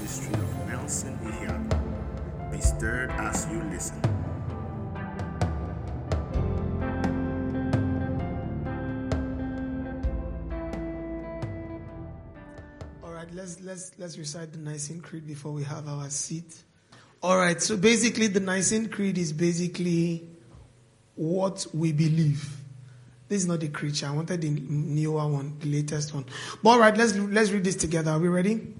ministry of Nelson Ihiaku. Be stirred as you listen. All right, let's recite the Nicene Creed before we have our seat. All right, so basically the Nicene Creed is basically what we believe. This is not the creature. I wanted the newer one, the latest one. But all right, let's read this together. Are we ready?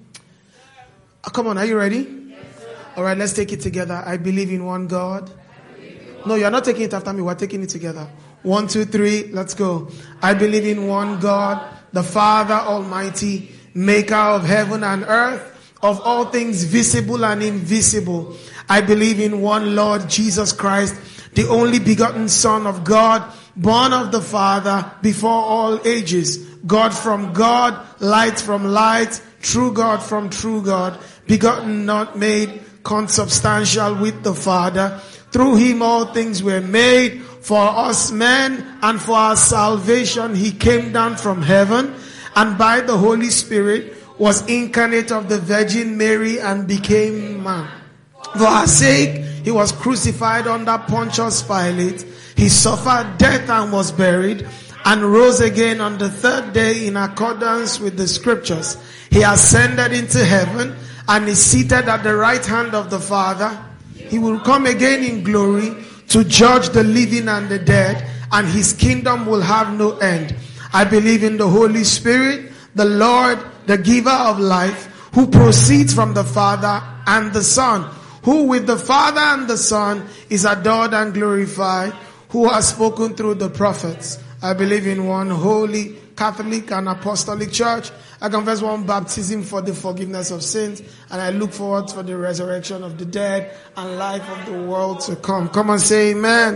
Come on, are you ready? Yes, all right, let's take it together. I believe in one God. No, you're not taking it after me. We're taking it together. 1, 2, 3, let's go. I believe in one God, the Father Almighty, maker of heaven and earth, of all things visible and invisible. I believe in one Lord Jesus Christ, the only begotten Son of God, born of the Father before all ages, God from God, light from light, true God from true God, begotten, not made, consubstantial with the Father. Through him all things were made. For us men and for our salvation he came down from heaven, and by the Holy Spirit was incarnate of the Virgin Mary and became man. For our sake he was crucified under Pontius Pilate. He suffered death and was buried, and rose again on the third day in accordance with the scriptures. He ascended into heaven and is seated at the right hand of the Father. He will come again in glory to judge the living and the dead, and his kingdom will have no end. I believe in the Holy Spirit, the Lord, the giver of life, who proceeds from the Father and the Son, who with the Father and the Son is adored and glorified, who has spoken through the prophets. I believe in one holy, Catholic and Apostolic Church. I confess one baptism for the forgiveness of sins, and I look forward for the resurrection of the dead and life of the world to come. Come on, say amen.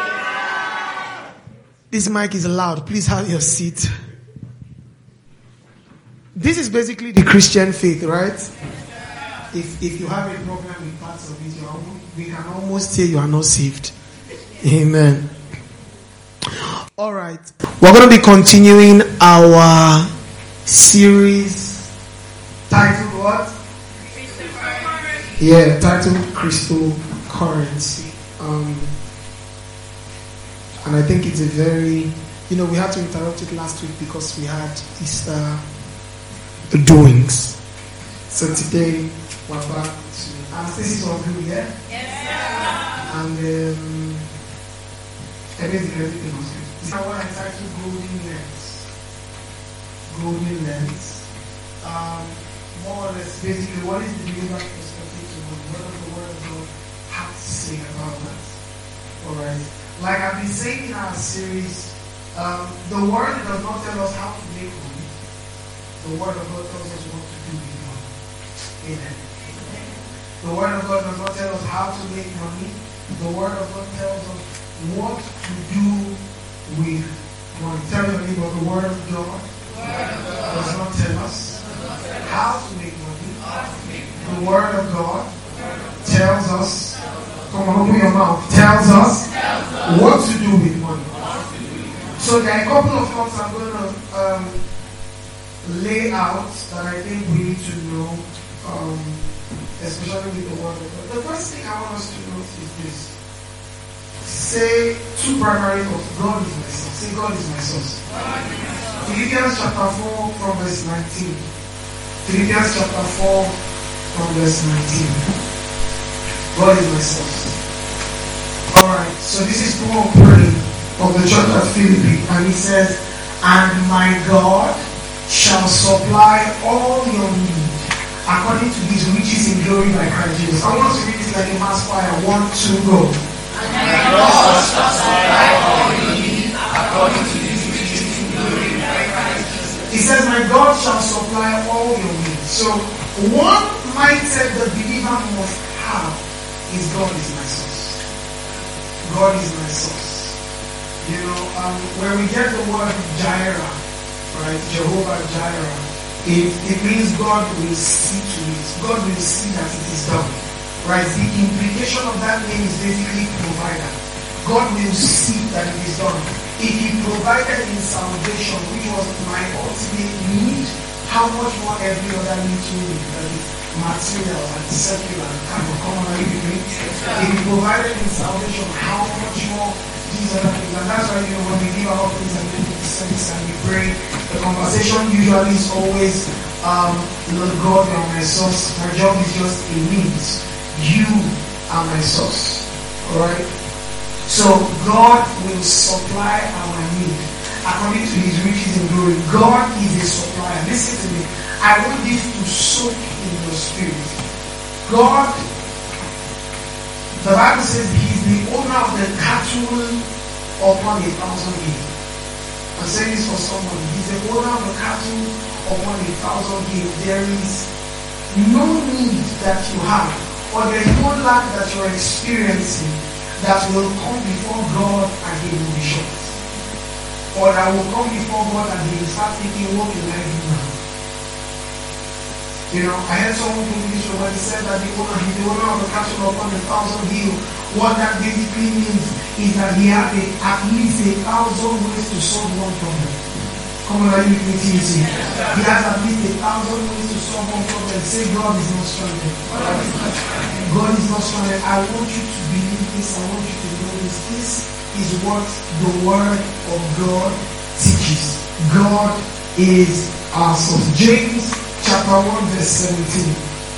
Amen. This mic is loud. Please have your seat. This is basically the Christian faith, right? If you have a problem with parts of it, we can almost say you are not saved. Amen. All right. We're going to be continuing our series titled what? Yeah, titled Crystal Currency. And I think it's a very, we had to interrupt it last week because we had Easter doings. So today we're back to Anastasis of you, yeah? Yes, sir. And everything was good. This is what I titled Golden Lens. Golden Lens. More or less, basically, what is the believer's perspective to God? What does the Word of God have to say about that? Alright. Like I've been saying in our series, the Word does not tell us how to make money. The Word of God tells us what to do with money. Amen. The Word of God does not tell us how to make money. The Word of God tells us what to do with money. Tell your neighbor, the Word of God does not tell us how to make money. The Word of God tells us, come on, open your mouth, tells us what to do with money. So there are a couple of thoughts I'm going to lay out that I think we need to know, especially with the Word of God. The first thing I want us to note is this. Say two primary thoughts. God is my source. Say God is my source. Philippians chapter 4 from verse 19. Philippians chapter 4 from verse 19. God is my source. Alright, so this is Paul praying of the church at Philippi, and he says, and my God shall supply all your need according to his riches in glory by Christ Jesus. I want us to read this like a mass fire. 1, 2, go. And my God shall supply all your need according to his riches in glory by Christ Jesus. He says, my God shall supply all your needs. So one mindset the believer must have is God is my source. God is my source. When we get the word Jireh, right, Jehovah Jireh, it means God will see to it. God will see that it is done. Right? The implication of that name is basically provider. God will see that it is done. If he provided in salvation, which was my ultimate need, how much more every other little material and secular kind of commonly between. If He provided in salvation, how much more these other things? And that's why, when we give our things and we service and we pray, the conversation usually is always, Lord God, you are my source. My job is just a means. You are my source. Alright? So God will supply our need according to His riches and glory. God is a supplier. Listen to me. I want this to soak in your spirit. God, the Bible says He's the owner of the cattle upon 1,000 hills. I'm saying this for somebody. He's the owner of the cattle upon 1,000 hills. There is no need that you have, or there is no lack that you are experiencing that will come before God and He will be short. Or that will come before God and He will start thinking, what can I do now? I heard someone put this when he said that he's the owner of the cattle upon 1,000 hills. What that basically means is that he had at least 1,000 ways to solve one problem. Come on, are you with me? He has at least 1,000 ways to solve one problem. Say, God is not stranded. God is not stranded. I want you to believe this. I want you to know this. This is what the Word of God teaches. God is our source. James chapter 1 verse 17.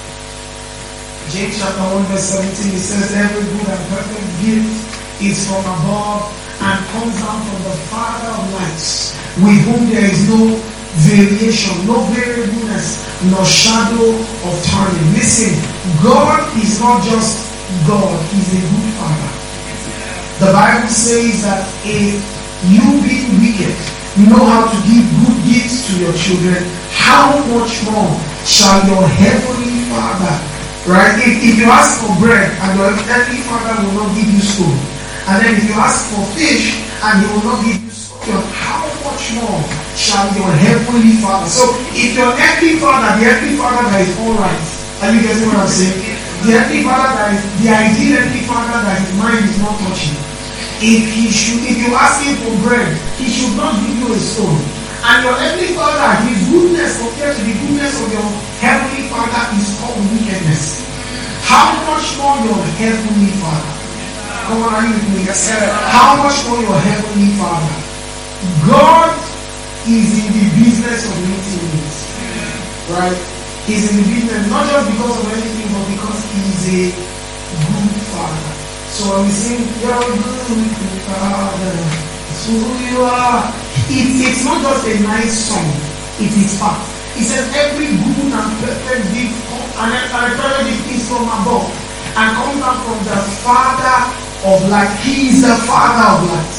James chapter 1 verse 17, it says, every good and perfect gift is from above and comes down from the Father of lights, with whom there is no variation, no variableness, nor shadow of turning. Listen, God is not just God, He's a good Father. The Bible says that if you being wicked know how to give good gifts to your children, how much more shall your heavenly Father, right? If you ask for bread and your heavenly Father will not give you stone, and then if you ask for fish and He will not give you scorpion, how much more shall your heavenly Father? So if your earthly Father, the earthly Father that is alright, are you getting what I'm saying? The earthly Father that is the ideal earthly Father that His mind is not touching. If you ask Him for bread, He should not give you a stone. And your heavenly Father, His goodness compared to the goodness of your heavenly Father is called wickedness. How much more your heavenly Father? Come on, are you with me? Yes, sir. How much more your heavenly Father? God is in the business of meeting needs. Right? He's in the business not just because of anything, but because He's a good Father. So when we sing, you're a good Father, so you are. It's not just a nice song, it is fact. He says every good and perfect gift and perfect gift is from above and comes down from the Father of light. He is the Father of light.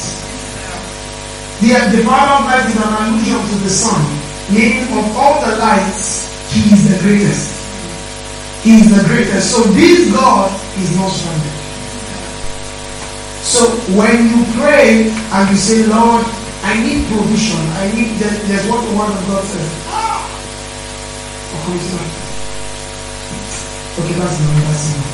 The Father of light is an allusion to the Son, meaning of all the lights, He is the greatest. He is the greatest. So this God is not stranded. So when you pray and you say, Lord, I need provision. There's what the Word of God says. Okay, that's enough.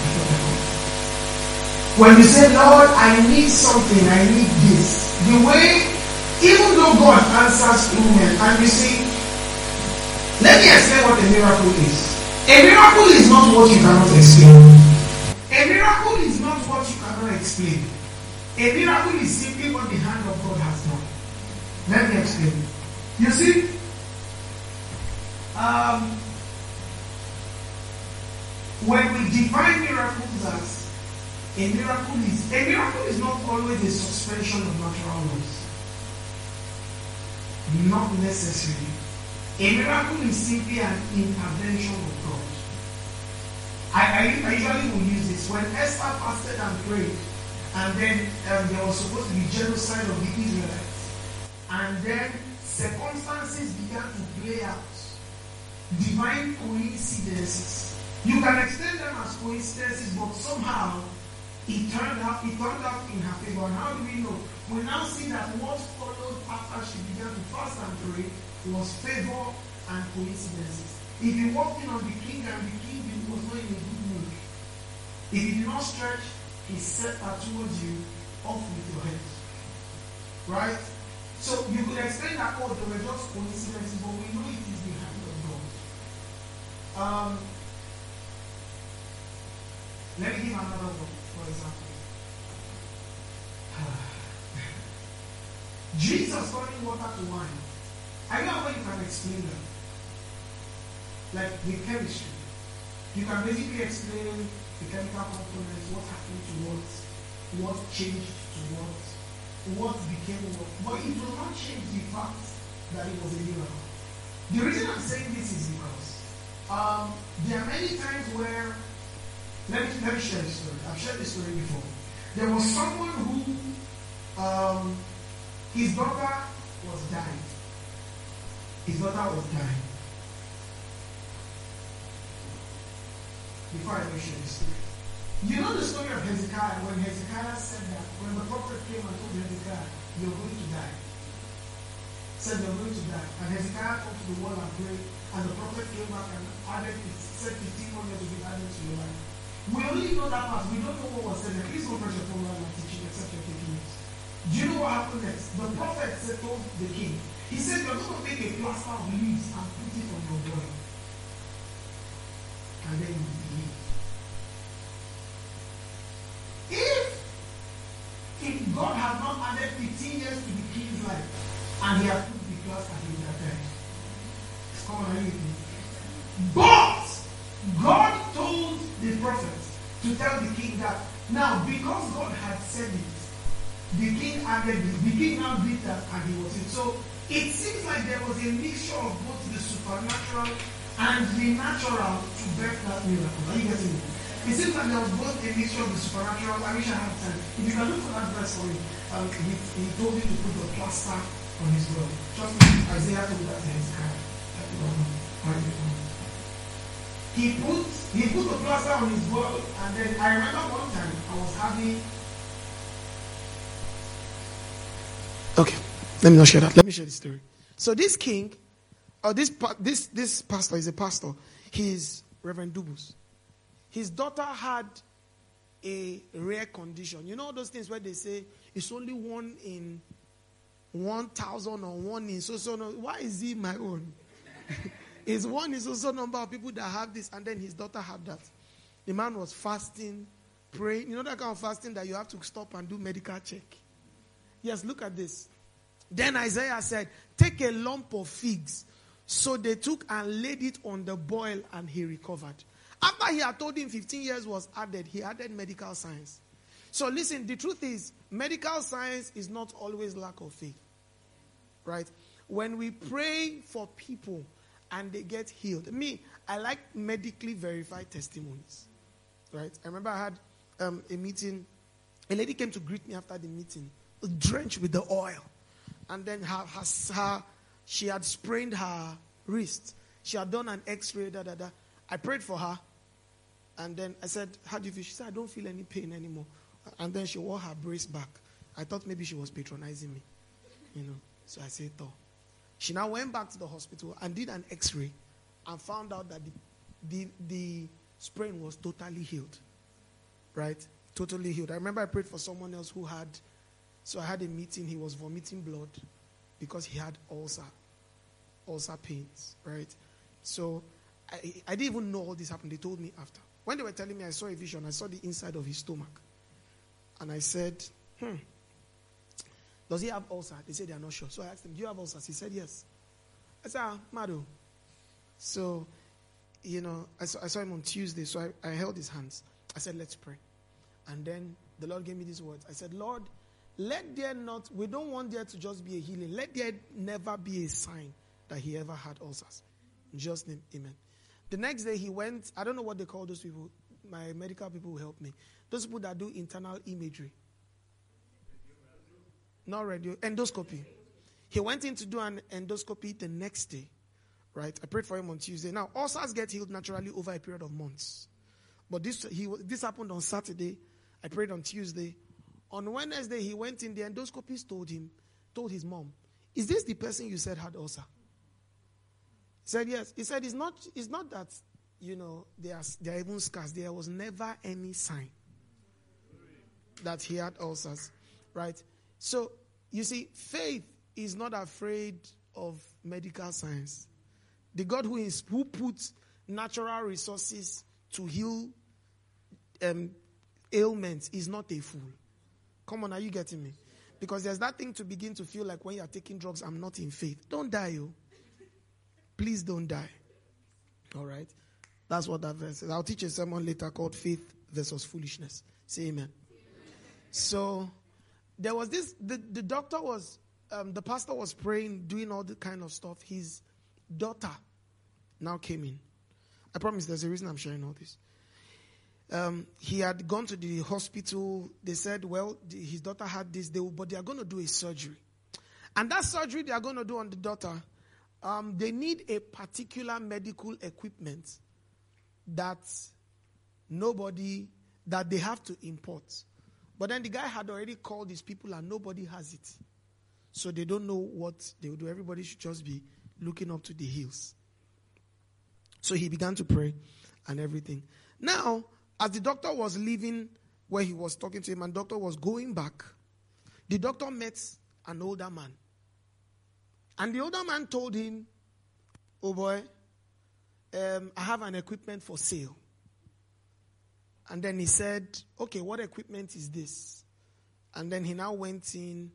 When you say, Lord, I need something, I need this. The way, even though God answers through men, and you see, let me explain what a miracle is. A miracle is not what you cannot explain. A miracle is not what you cannot explain. A miracle is simply what the hand of God has done. Let me explain. You see, when we define miracles as a miracle is not always a suspension of natural laws. Not necessarily. A miracle is simply an intervention of God. I usually will use this. When Esther fasted and prayed, and then there was supposed to be genocide of the Israelites. And then circumstances began to play out. Divine coincidences. You can extend them as coincidences, but somehow it turned out in her favor. And how do we know? We now see that what followed after she began to fast and pray was favor and coincidences. If you walked in on the king and the king was not in a good mood, if he did not stretch He set her towards you, off with your head. Right? So you could explain that, there were just coincidences, but we know it is the hand of God. Let me give another one, for example. Jesus turning water to wine. I know how you can explain that. Like with chemistry. You can basically explain the chemical components, what happened to what changed to what became what. But it will not change the fact that it was a miracle. The reason I'm saying this is because there are many times where, let me share this story. I've shared this story before. There was someone who, his daughter was dying. His daughter was dying. Before I share this story. You know the story of Hezekiah, when Hezekiah said that, when the prophet came and told Hezekiah, you're going to die. Said you're going to die. And Hezekiah came to the wall and prayed, and the prophet came back and added, said 1500 to be added to your life. We only know that part. We don't know what was said. Please don't pressure from what I'm teaching except you're taking it. Do you know what happened next? The prophet said, told the king, he said, you're going to make a plaster of leaves and put it on your boy. And then you believe. If God had not added 15 years to the king's life, and he had put the plaster, he would have died. Come on, are you with me? But God told the prophet to tell the king that now, because God had said it, the king added it. The king now did that, and he was it. So it seems like there was a mixture of both the supernatural and the natural to birth that miracle. Are you getting it? It seems like there was both a mixture of the supernatural. I wish I had time. If you can look for that verse for me, he told him to put the plaster on his brother. Trust me, Isaiah told that to Hezekiah. He put the plaster on his ball, and then I remember one time I was having. Okay, let me not share that. Let me share the story. So this king, or this pastor is a pastor. He's Reverend Dubus. His daughter had a rare condition. You know those things where they say it's only 1 in 1,000 or 1 in so. Why is he my own? It's 1 in so number of people that have this, and then his daughter had that. The man was fasting, praying. You know that kind of fasting that you have to stop and do medical check. Yes, look at this. Then Isaiah said, take a lump of figs. So they took and laid it on the boil, and he recovered. After he had told him 15 years was added, he added medical science. So listen, the truth is, medical science is not always lack of faith. Right? When we pray for people and they get healed. Me, I like medically verified testimonies. Right? I remember I had a meeting. A lady came to greet me after the meeting, drenched with the oil. And then she had sprained her wrist. She had done an x-ray, I prayed for her. And then I said, how do you feel? She said, I don't feel any pain anymore. And then she wore her brace back. I thought maybe she was patronizing me. So I said, oh. She now went back to the hospital and did an x-ray and found out that the sprain was totally healed. Right? Totally healed. I remember I prayed for someone else who had, so I had a meeting, he was vomiting blood because he had ulcer pains. Right? So I didn't even know all this happened. They told me after. When they were telling me, I saw a vision. I saw the inside of his stomach. And I said, does he have ulcer? They said they are not sure. So I asked him, do you have ulcers? He said, yes. I said, Mado. So, I saw him on Tuesday. So I held his hands. I said, let's pray. And then the Lord gave me these words. I said, Lord, we don't want there to just be a healing. Let there never be a sign that he ever had ulcers. In Jesus' name, amen. The next day he went, I don't know what they call those people. My medical people will help me. Those people that do internal imagery. Not radio, endoscopy. He went in to do an endoscopy the next day. Right? I prayed for him on Tuesday. Now, ulcers get healed naturally over a period of months. But this happened on Saturday. I prayed on Tuesday. On Wednesday, he went in. The endoscopist told his mom, is this the person you said had ulcer? He said, yes. He said, it's not that, they are even scars. There was never any sign that he had ulcers. Right? So, you see, faith is not afraid of medical science. The God who put natural resources to heal ailments is not a fool. Come on, are you getting me? Because there's that thing to begin to feel like when you're taking drugs, I'm not in faith. Don't die, yo. Please don't die. All right? That's what that verse says. I'll teach a sermon later called Faith versus Foolishness. Say amen. So, there was this, the doctor was, the pastor was praying, doing all the kind of stuff. His daughter now came in. I promise there's a reason I'm sharing all this. He had gone to the hospital. They said, well, his daughter had this, but they are going to do a surgery. And that surgery they are going to do on the daughter, they need a particular medical equipment that they have to import. But then the guy had already called his people and nobody has it. So they don't know what they will do. Everybody should just be looking up to the hills. So he began to pray and everything. Now, as the doctor was leaving where he was talking to him and the doctor was going back, the doctor met an older man. And the older man told him, oh boy, I have an equipment for sale. And then he said, okay, what equipment is this? And then he now went in.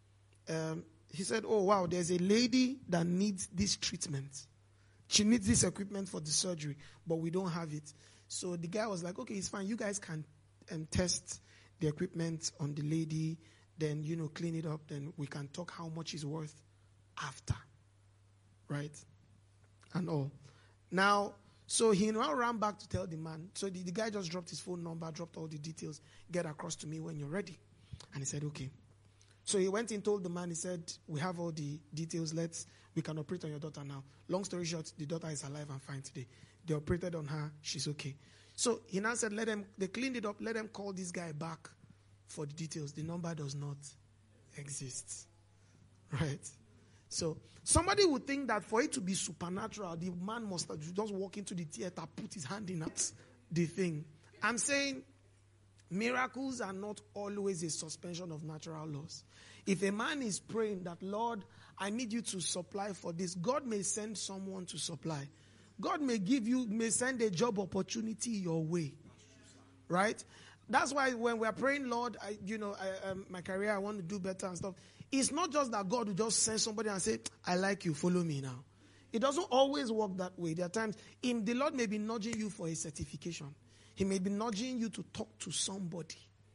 He said, oh wow, there's a lady that needs this treatment. She needs this equipment for the surgery, but we don't have it. So the guy was like, okay, it's fine. You guys can test the equipment on the lady, then, clean it up. Then we can talk how much it's worth after. Right? And all. Now, so he now ran back to tell the man. So the guy just dropped his phone number, dropped all the details. Get across to me when you're ready. And he said, okay. So he went and told the man, he said, we have all the details. We can operate on your daughter now. Long story short, the daughter is alive and fine today. They operated on her. She's okay. So he now said, they cleaned it up. Let them call this guy back for the details. The number does not exist. Right? So somebody would think that for it to be supernatural, the man must just walk into the theater, put his hand in the thing. I'm saying miracles are not always a suspension of natural laws. If a man is praying that, Lord, I need you to supply for this, God may send someone to supply. God may send a job opportunity your way. Right? That's why when we're praying, Lord, my career, I want to do better and stuff. It's not just that God will just send somebody and say, I like you, follow me now. It doesn't always work that way. There are times the Lord may be nudging you for a certification. He may be nudging you to talk to somebody.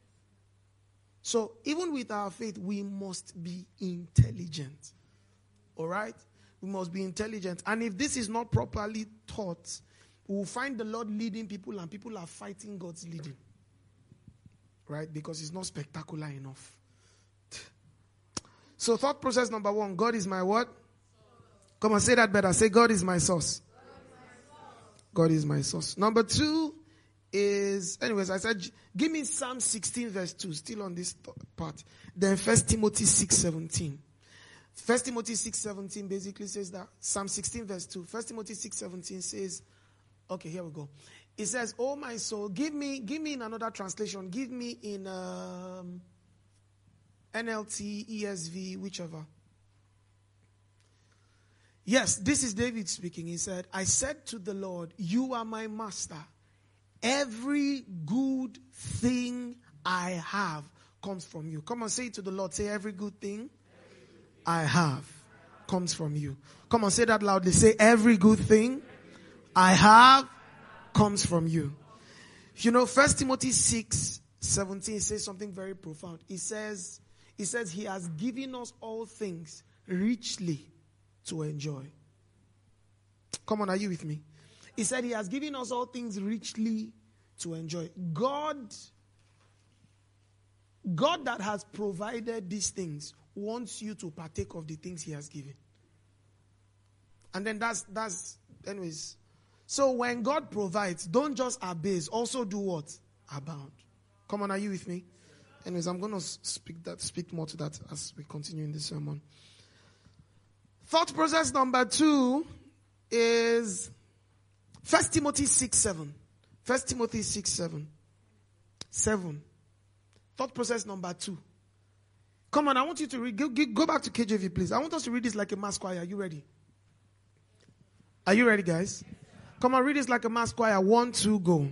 So even with our faith, we must be intelligent. All right? We must be intelligent. And if this is not properly taught, we will find the Lord leading people and people are fighting God's leading. Right? Because it's not spectacular enough. So thought process number 1, God is my what? Come on, say that better. Say, God is my source. God is my source. Number 2 is, anyways, I said, give me Psalm 16 verse 2, still on this part. Then 1 Timothy 6:17. 1 Timothy 6:17 basically says that. Psalm 16 verse 2. 1 Timothy 6:17 says, okay, here we go. It says, oh my soul, give me in another translation. Give me in NLT, ESV, whichever. Yes, this is David speaking. He said, I said to the Lord, you are my master. Every good thing I have comes from you. Come on, say it to the Lord. Say, every good thing I have comes from you. Come on, say that loudly. Say, every good thing I have comes from you. 1 Timothy 6:17 says something very profound. It says he has given us all things richly to enjoy. Come on, are you with me? He said he has given us all things richly to enjoy. God that has provided these things wants you to partake of the things he has given. And then that's anyways. So when God provides, don't just abase, also do what? Abound. Come on, are you with me? Anyways, I'm going to speak more to that as we continue in this sermon. Thought process number 2 is 1 Timothy 6:7. 1 Timothy 6:7. 7. Thought process number 2. Come on, I want you to read. Go back to KJV, please. I want us to read this like a mass choir. Are you ready? Are you ready, guys? Come on, read this like a mass choir. 1, 2, go.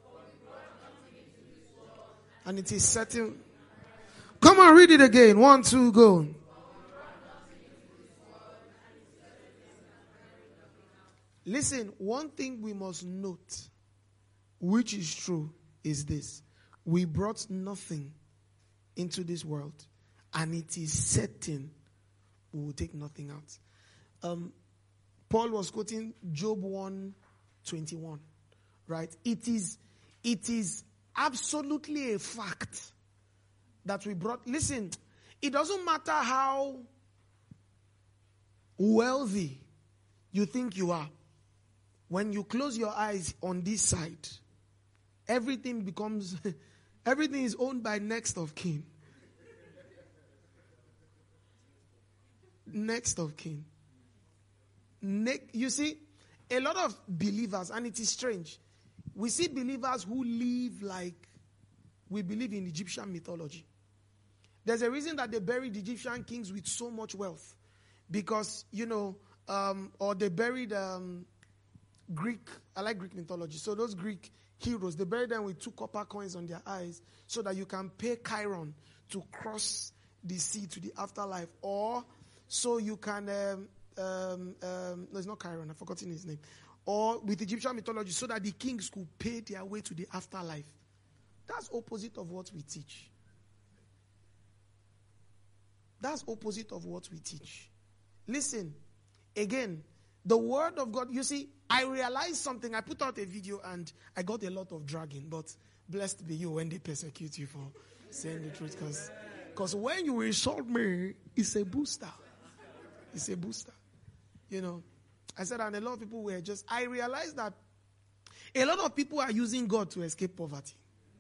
And it is certain. Come on, read it again. 1, 2, go. Listen, one thing we must note, which is true, is this. We brought nothing into this world, and it is certain we will take nothing out. Paul was quoting Job 1:21, right? It is absolutely a fact that we brought. Listen, it doesn't matter how wealthy you think you are. When you close your eyes on this side, everything is owned by next of kin. Next of kin. You see, a lot of believers, and it is strange, we see believers who live like we believe in Egyptian mythology. There's a reason that they buried Egyptian kings with so much wealth. Because, or they buried Greek, I like Greek mythology. So those Greek heroes, they buried them with 2 copper coins on their eyes so that you can pay Chiron to cross the sea to the afterlife. Or so you can, no, it's not Chiron, I've forgotten his name. Or with Egyptian mythology so that the kings could pay their way to the afterlife. That's opposite of what we teach. That's opposite of what we teach. Listen, again, the word of God, you see, I realized something. I put out a video and I got a lot of dragging, but blessed be you when they persecute you for saying the truth. Because when you insult me, it's a booster. It's a booster. I said, and a lot of people were I realized that a lot of people are using God to escape poverty.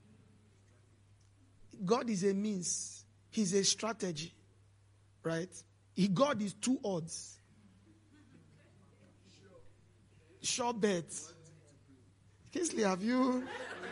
God is a means. He's a strategy. Right? God is 2 odds. Sure bets. Kingsley, have you?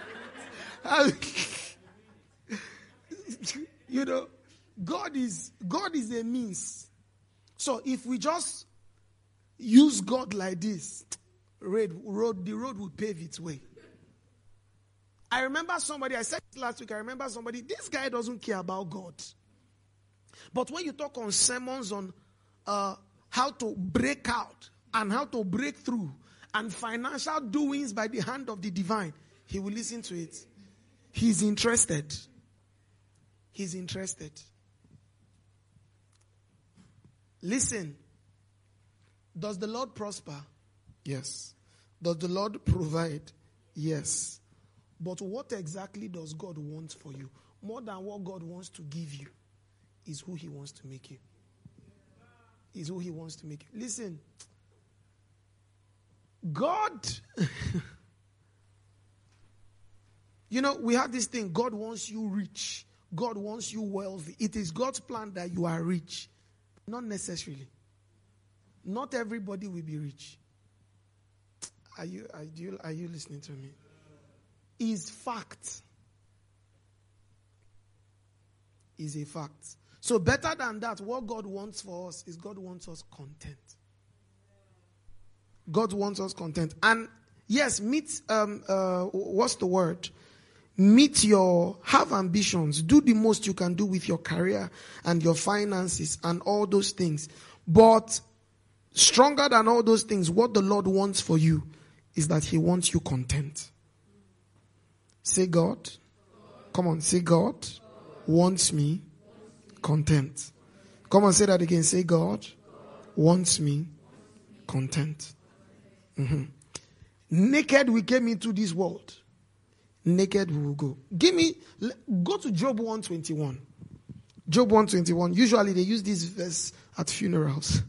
God is a means. So if we just use God like this, the road will pave its way. I remember somebody, I said last week, this guy doesn't care about God. But when you talk on sermons on how to break out and how to break through and financial doings by the hand of the divine, he will listen to it. He's interested. He's interested. Listen. Does the Lord prosper? Yes. Does the Lord provide? Yes. But what exactly does God want for you? More than what God wants to give you is who he wants to make you. Is who he wants to make you. Listen. God, we have this thing. God wants you rich. God wants you wealthy. It is God's plan that you are rich. Not necessarily. Not everybody will be rich. Are you listening to me? Is fact. Is a fact. So better than that, what God wants for us is God wants us content. God wants us content. And yes, what's the word? Have ambitions. Do the most you can do with your career and your finances and all those things. But stronger than all those things, what the Lord wants for you is that he wants you content. Say God. Come on, say God wants me content. Come on, say that again. Say God wants me content. Mm-hmm. Naked we came into this world. Naked we will go. Go to Job 1:21. Job 1:21. Usually they use this verse at funerals.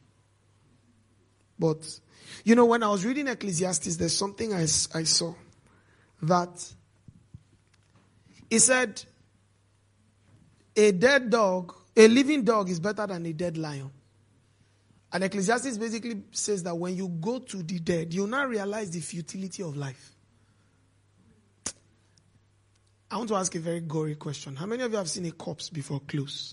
But, when I was reading Ecclesiastes, there's something I saw. That it said, a living dog is better than a dead lion. And Ecclesiastes basically says that when you go to the dead, you now realize the futility of life. I want to ask a very gory question. How many of you have seen a corpse before close?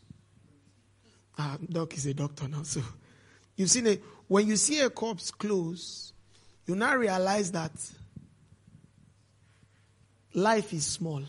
Doc is a doctor now, so you've seen when you see a corpse close, you now realize that life is small.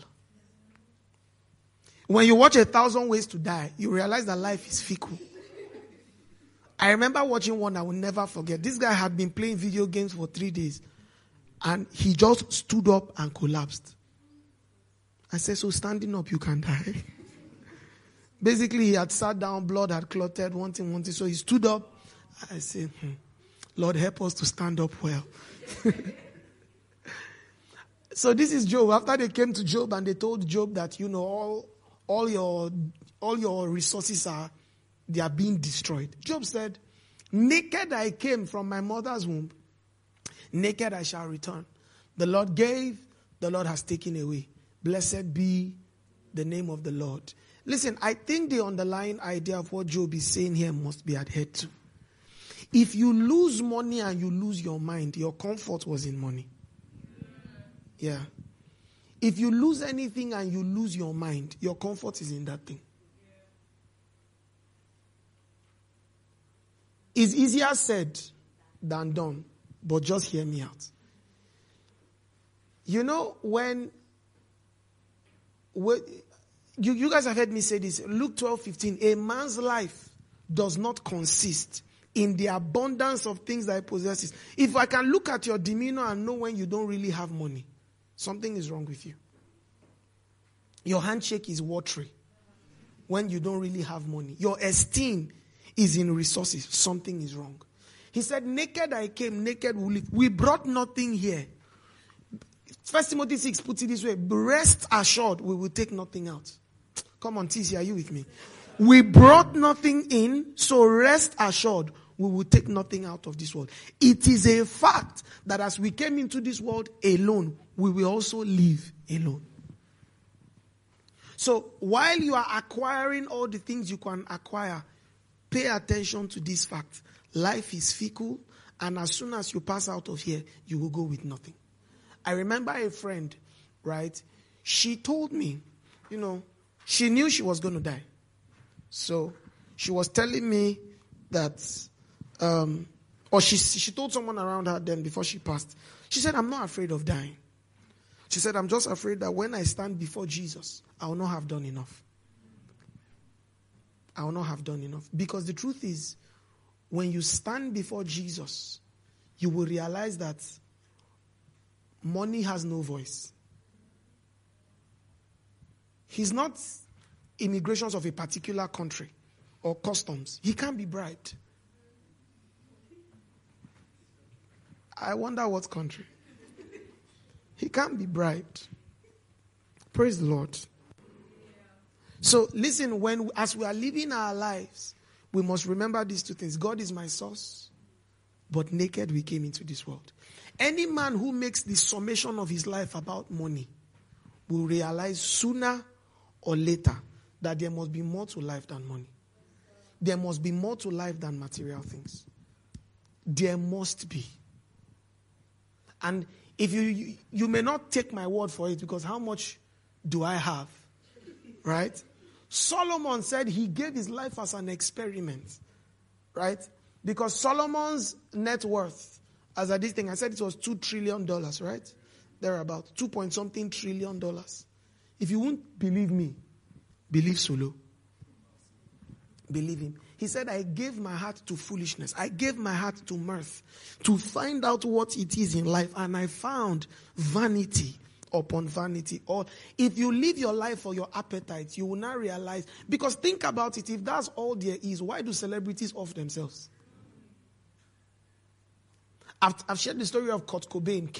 When you watch 1,000 Ways to Die, you realize that life is fickle. I remember watching one I will never forget. This guy had been playing video games for 3 days, and he just stood up and collapsed. I said, so standing up, you can die. Basically, he had sat down, blood had clotted, one thing. So he stood up. I said, Lord, help us to stand up well. So this is Job. After they came to Job and they told Job that, all your resources they are being destroyed. Job said, naked I came from my mother's womb, naked I shall return. The Lord gave, the Lord has taken away. Blessed be the name of the Lord. Listen, I think the underlying idea of what Job is saying here must be adhered to. If you lose money and you lose your mind, your comfort was in money. Yeah. If you lose anything and you lose your mind, your comfort is in that thing. It's easier said than done, but just hear me out. When you guys have heard me say this, Luke 12:15, a man's life does not consist in the abundance of things that he possesses. If I can look at your demeanor and know when you don't really have money, something is wrong with you. Your handshake is watery when you don't really have money. Your esteem is in resources. Something is wrong. He said, naked I came, naked will leave. We brought nothing here. 1 Timothy 6 puts it this way, rest assured we will take nothing out. Come on, TC, are you with me? We brought nothing in, so rest assured we will take nothing out of this world. It is a fact that as we came into this world alone, we will also live alone. So while you are acquiring all the things you can acquire, pay attention to this fact. Life is fickle, and as soon as you pass out of here, you will go with nothing. I remember a friend, right? She told me, she knew she was going to die. So she was telling me that, or she told someone around her then before she passed. She said, I'm not afraid of dying. She said, I'm just afraid that when I stand before Jesus, I will not have done enough. I will not have done enough. Because the truth is, when you stand before Jesus, you will realize that money has no voice. He's not immigrations of a particular country or customs. He can't be bribed. I wonder what country. He can't be bribed. Praise the Lord. So listen, as we are living our lives, we must remember these two things. God is my source, but naked we came into this world. Any man who makes the summation of his life about money will realize sooner or later that there must be more to life than money. There must be more to life than material things. There must be. And if you may not take my word for it, because how much do I have? Right? Solomon said he gave his life as an experiment. Right? Because Solomon's net worth, as at this thing, I said it was $2 trillion, right? Thereabout. 2-point-something trillion dollars. If you won't believe me, believe Solo. Believe him. He said, I gave my heart to foolishness. I gave my heart to mirth to find out what it is in life. And I found vanity upon vanity. Or if you live your life for your appetite, you will not realize. Because think about it. If that's all there is, why do celebrities off themselves? I've shared the story of Kurt Cobain.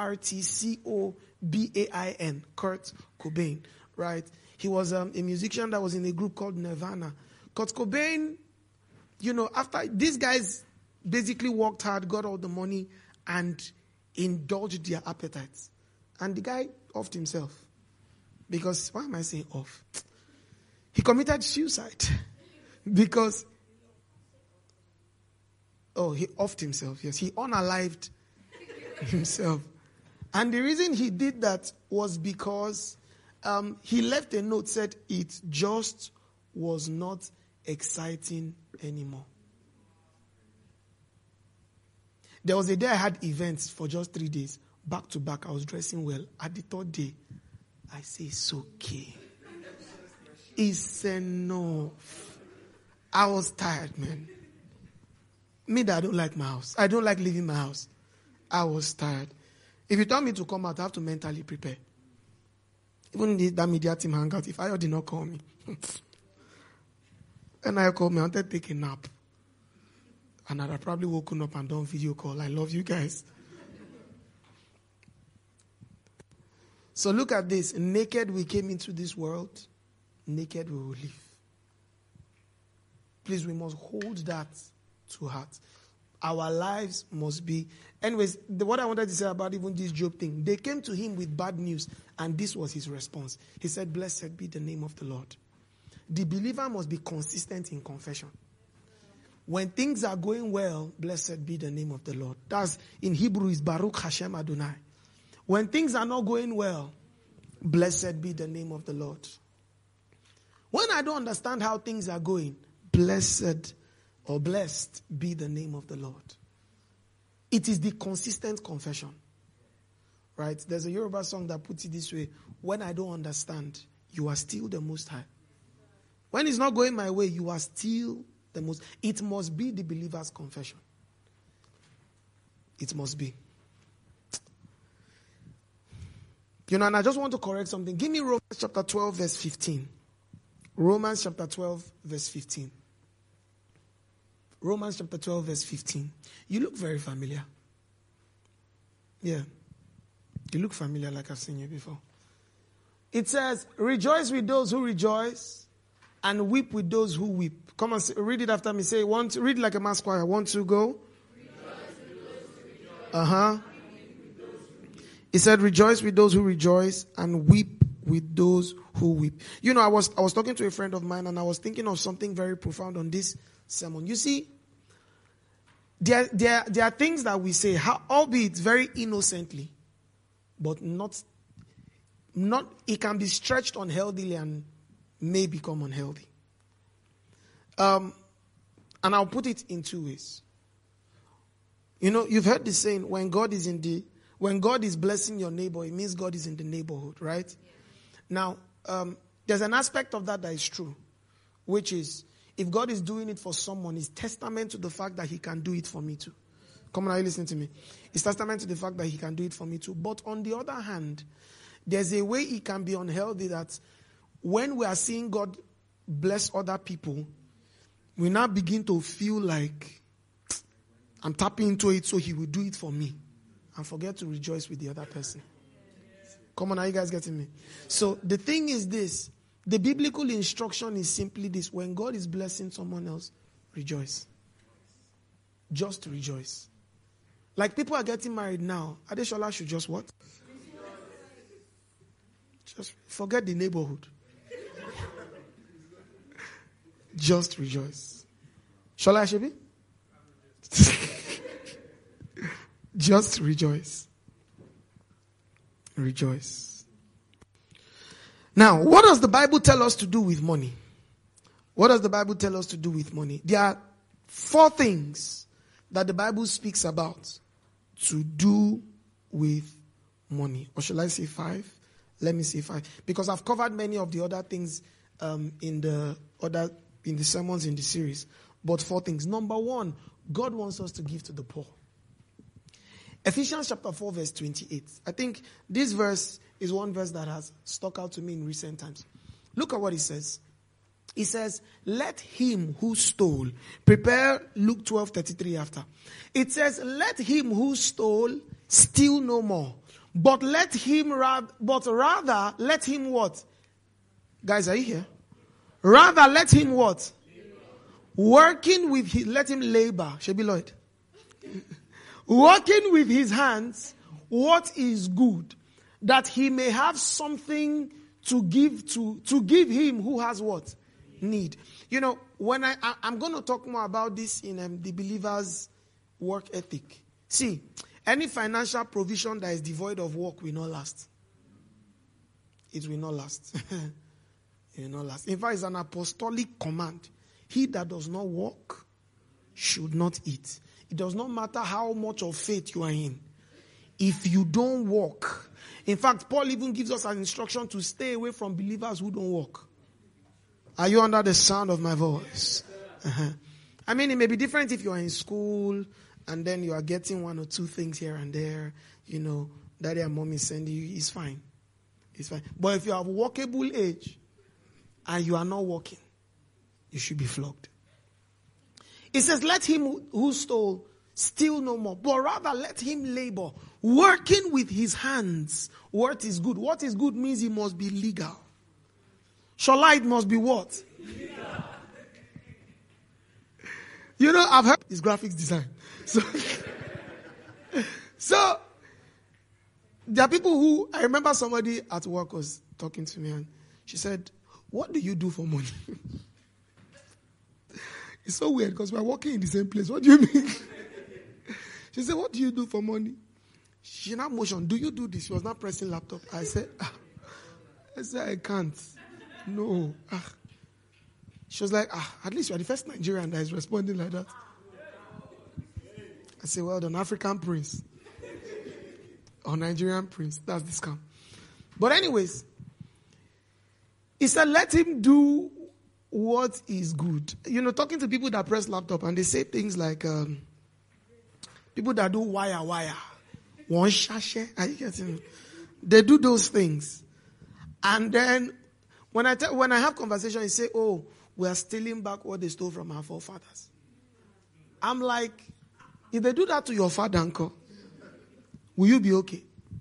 Kurtcobain. Kurt Cobain. Right? He was a musician that was in a group called Nirvana. Kurt Cobain, after these guys basically worked hard, got all the money, and indulged their appetites. And the guy offed himself. Because, why am I saying off? He committed suicide. Because, he offed himself, yes. He unalived himself. And the reason he did that was because he left a note, said it just was not exciting anymore. There was a day I had events for just 3 days. Back to back, I was dressing well. At the third day, I say, it's okay. It's enough. I was tired, man. Me that I don't like my house. I don't like leaving my house. I was tired. If you tell me to come out, I have to mentally prepare. Even that media team hangout, if I did not call me. And I called me, I wanted to take a nap. And I'd have probably woken up and done video call. I love you guys. So look at this. Naked we came into this world. Naked we will leave. Please, we must hold that to heart. Our lives must be... Anyways, what I wanted to say about even this Job thing, they came to him with bad news, and this was his response. He said, blessed be the name of the Lord. The believer must be consistent in confession. When things are going well, blessed be the name of the Lord. That's in Hebrew is Baruch Hashem Adonai. When things are not going well, blessed be the name of the Lord. When I don't understand how things are going, blessed or blessed be the name of the Lord. It is the consistent confession. Right? There's a Yoruba song that puts it this way. When I don't understand, you are still the Most High. When it's not going my way, you are still the Most. It must be the believer's confession. It must be. You know, and I just want to correct something. Give me Romans chapter 12, verse 15. Romans chapter 12, verse 15. Romans chapter 12, verse 15. You look very familiar. Yeah. You look familiar like I've seen you before. It says, rejoice with those who rejoice and weep with those who weep. Come on, read it after me. Say, read like a mass choir. 1, 2, go. He said, rejoice with those who rejoice and weep with those who weep. You know, I was talking to a friend of mine and I was thinking of something very profound on this sermon. You see, there are things that we say, albeit very innocently, but not, it can be stretched unhealthily and may become unhealthy. And I'll put it in 2 ways. You know, you've heard the saying, when God is blessing your neighbor, it means God is in the neighborhood, right? Yeah. Now, there's an aspect of that is true, which is, if God is doing it for someone, it's testament to the fact that he can do it for me too. Come on, are you listening to me? It's testament to the fact that he can do it for me too. But on the other hand, there's a way it can be unhealthy that when we are seeing God bless other people, we now begin to feel like I'm tapping into it so he will do it for me. And forget to rejoice with the other person. Come on, are you guys getting me? So the thing is this. The biblical instruction is simply this. When God is blessing someone else, rejoice. Just rejoice. Like people are getting married now. Adeshola should just what? Just forget the neighborhood. Just rejoice. Shola Ashebi? Just rejoice. Rejoice. Now, what does the Bible tell us to do with money? What does the Bible tell us to do with money? There are 4 things that the Bible speaks about to do with money. Or shall I say 5? Let me say 5. Because I've covered many of the other things in the sermons in the series. But 4 things. Number 1, God wants us to give to the poor. Ephesians chapter 4 verse 28. I think this verse is one verse that has stuck out to me in recent times. Look at what it says. It says, let him who stole, prepare Luke 12:33 after. It says, let him who stole steal no more, but rather let him what? Guys, are you here? Rather let him what? Working with his, let him labor. Shebi Lloyd. Working with his hands what is good, that he may have something to give him who has what? Need. You know, when I'm going to talk more about this in the believer's work ethic. See, any financial provision that is devoid of work will not last. It will not last. It will not last. In fact, it's an apostolic command. He that does not work should not eat. It does not matter how much of faith you are in. If you don't walk. In fact, Paul even gives us an instruction to stay away from believers who don't walk. Are you under the sound of my voice? Uh-huh. I mean, it may be different if you are in school and then you are getting one or two things here and there. You know, daddy and mommy send you. It's fine. It's fine. But if you have walkable age and you are not walking, you should be flogged. It says, let him who stole steal no more, but rather let him labor, working with his hands what is good. What is good means it must be legal. Shola, it must be what? Legal. You know, I've heard his graphics design. So there are people who, I remember somebody at work was talking to me and she said, what do you do for money? It's so weird because we're working in the same place. What do you mean? She said, what do you do for money? She now motion, do you do this? She was not pressing laptop. I said, I can't. No. She was like, at least you're the first Nigerian that is responding like that. I said, well done, African prince. Or Nigerian prince. That's the scam. But anyways, he said, let him do what is good. You know, talking to people that press laptop and they say things like, people that do wire. One shashe. Are you getting it? They do those things. And then when I have conversation, they say, oh, we are stealing back what they stole from our forefathers. I'm like, if they do that to your father, uncle, will you be okay?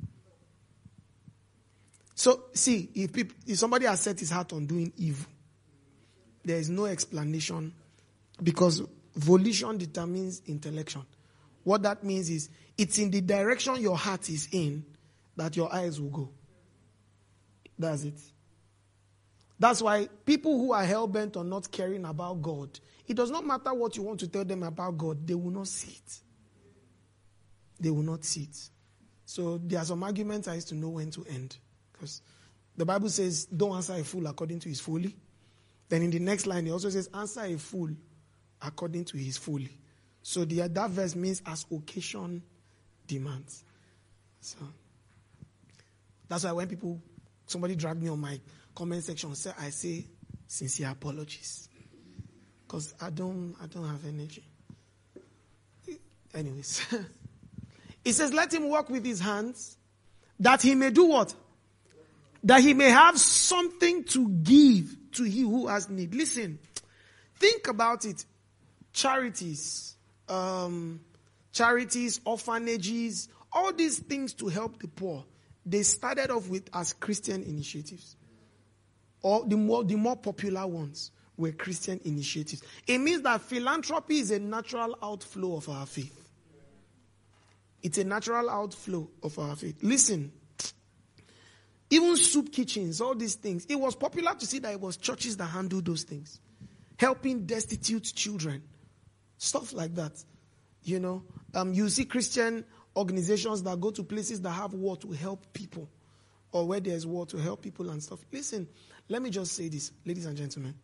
So, see, if somebody has set his heart on doing evil, there is no explanation because volition determines intellection. What that means is it's in the direction your heart is in that your eyes will go. That's it. That's why people who are hell-bent on not caring about God, it does not matter what you want to tell them about God, they will not see it. They will not see it. So there are some arguments I used to know when to end. Because the Bible says, don't answer a fool according to his folly. Then in the next line, it also says, answer a fool according to his folly. So that verse means as occasion demands. So that's why when somebody dragged me on my comment section, I say sincere apologies. Because I don't have energy. Anyways. It says, let him work with his hands, that he may do what? That he may have something to give to he who has need. Listen, think about it. Charities, orphanages, all these things to help the poor, they started off with as Christian initiatives. Or the more popular ones were Christian initiatives. It means that philanthropy is a natural outflow of our faith. It's a natural outflow of our faith. Listen, even soup kitchens, all these things, it was popular to see that it was churches that handled those things. Helping destitute children. Stuff like that. You know, you see Christian organizations that go to places that have war to help people. Or where there's war to help people and stuff. Listen, let me just say this, ladies and gentlemen.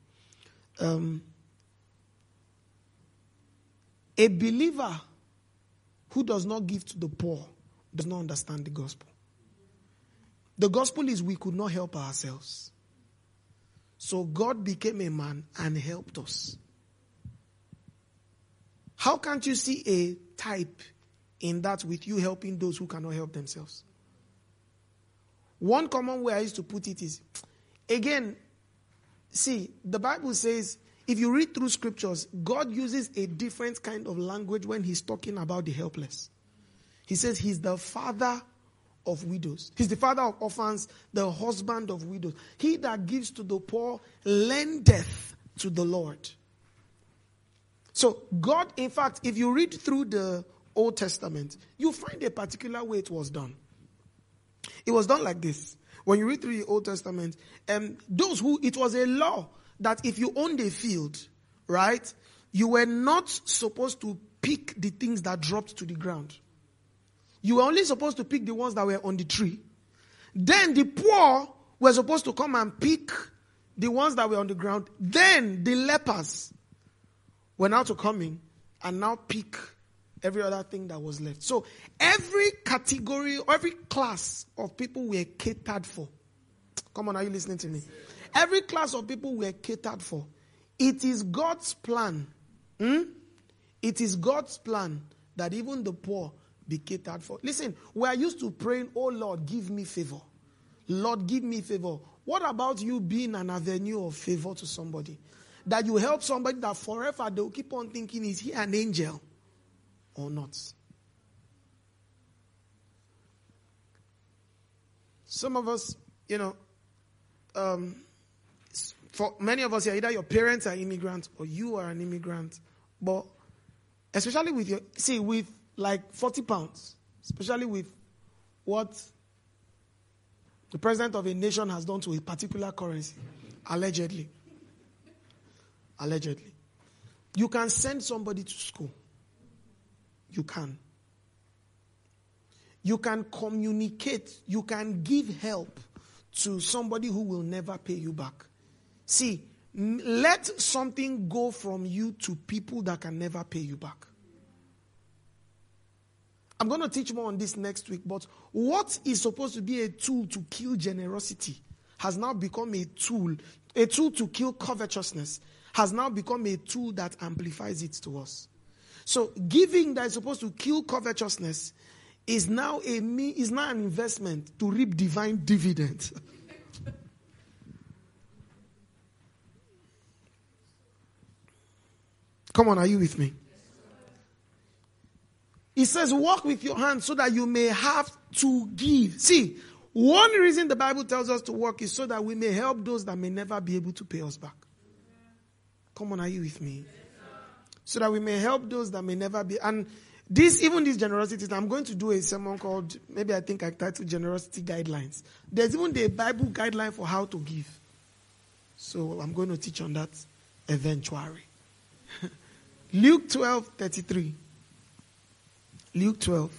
A believer who does not give to the poor does not understand the gospel. The gospel is we could not help ourselves. So God became a man and helped us. How can't you see a type in that with you helping those who cannot help themselves? One common way I used to put it is, again, see, the Bible says, if you read through scriptures, God uses a different kind of language when he's talking about the helpless. He says he's the father of widows. He's the father of orphans, the husband of widows. He that gives to the poor lendeth to the Lord. So God, in fact, if you read through the Old Testament, you find a particular way it was done. It was done like this. When you read through the Old Testament, it was a law that if you owned a field, right, you were not supposed to pick the things that dropped to the ground. You were only supposed to pick the ones that were on the tree. Then the poor were supposed to come and pick the ones that were on the ground. Then the lepers were now to come in and now pick every other thing that was left. So every category, every class of people were catered for. Come on, are you listening to me? Every class of people were catered for. It is God's plan. It is God's plan that even the poor be catered for. Listen, we are used to praying, oh Lord, give me favor. Lord, give me favor. What about you being an avenue of favor to somebody? That you help somebody that forever they'll keep on thinking, is he an angel or not? Some of us, for many of us here, either your parents are immigrants or you are an immigrant. But especially with like 40 pounds, especially with what the president of a nation has done to a particular currency, allegedly. You can send somebody to school. You can. You can communicate. You can give help to somebody who will never pay you back. See, let something go from you to people that can never pay you back. I'm going to teach more on this next week, but what is supposed to be a tool to kill generosity has now become a tool to kill covetousness has now become a tool that amplifies it to us. So giving that is supposed to kill covetousness is now an investment to reap divine dividends. Come on, are you with me? It says, walk with your hands so that you may have to give. See, one reason the Bible tells us to work is so that we may help those that may never be able to pay us back. Come on, are you with me? So that we may help those that may never be. And even these generosities, I'm going to do a sermon called, maybe I think I titled Generosity Guidelines. There's even the Bible guideline for how to give. So I'm going to teach on that eventually. Luke 12:33. Luke 12.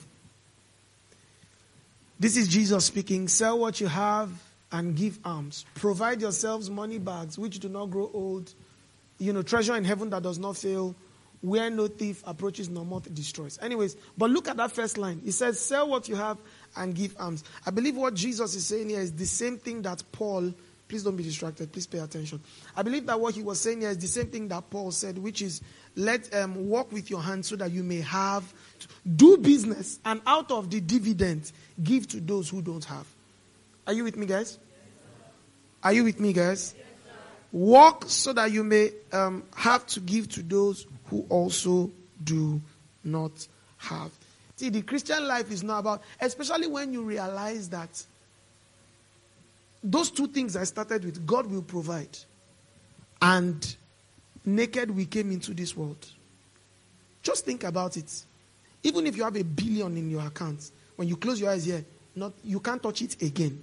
This is Jesus speaking. Sell what you have and give alms. Provide yourselves money bags which do not grow old. Treasure in heaven that does not fail, where no thief approaches nor moth destroys. Anyways, but look at that first line. He says, sell what you have and give alms. I believe what Jesus is saying here is the same thing that Paul, please don't be distracted, please pay attention. I believe that what he was saying here is the same thing that Paul said, which is, walk with your hands so that you may have, do business, and out of the dividend, give to those who don't have. Are you with me, guys? Are you with me, guys? Walk so that you may have to give to those who also do not have. See, the Christian life is not about, especially when you realize that those two things I started with, God will provide, and naked we came into this world. Just think about it. Even if you have $1 billion in your account, when you close your eyes here, you can't touch it again.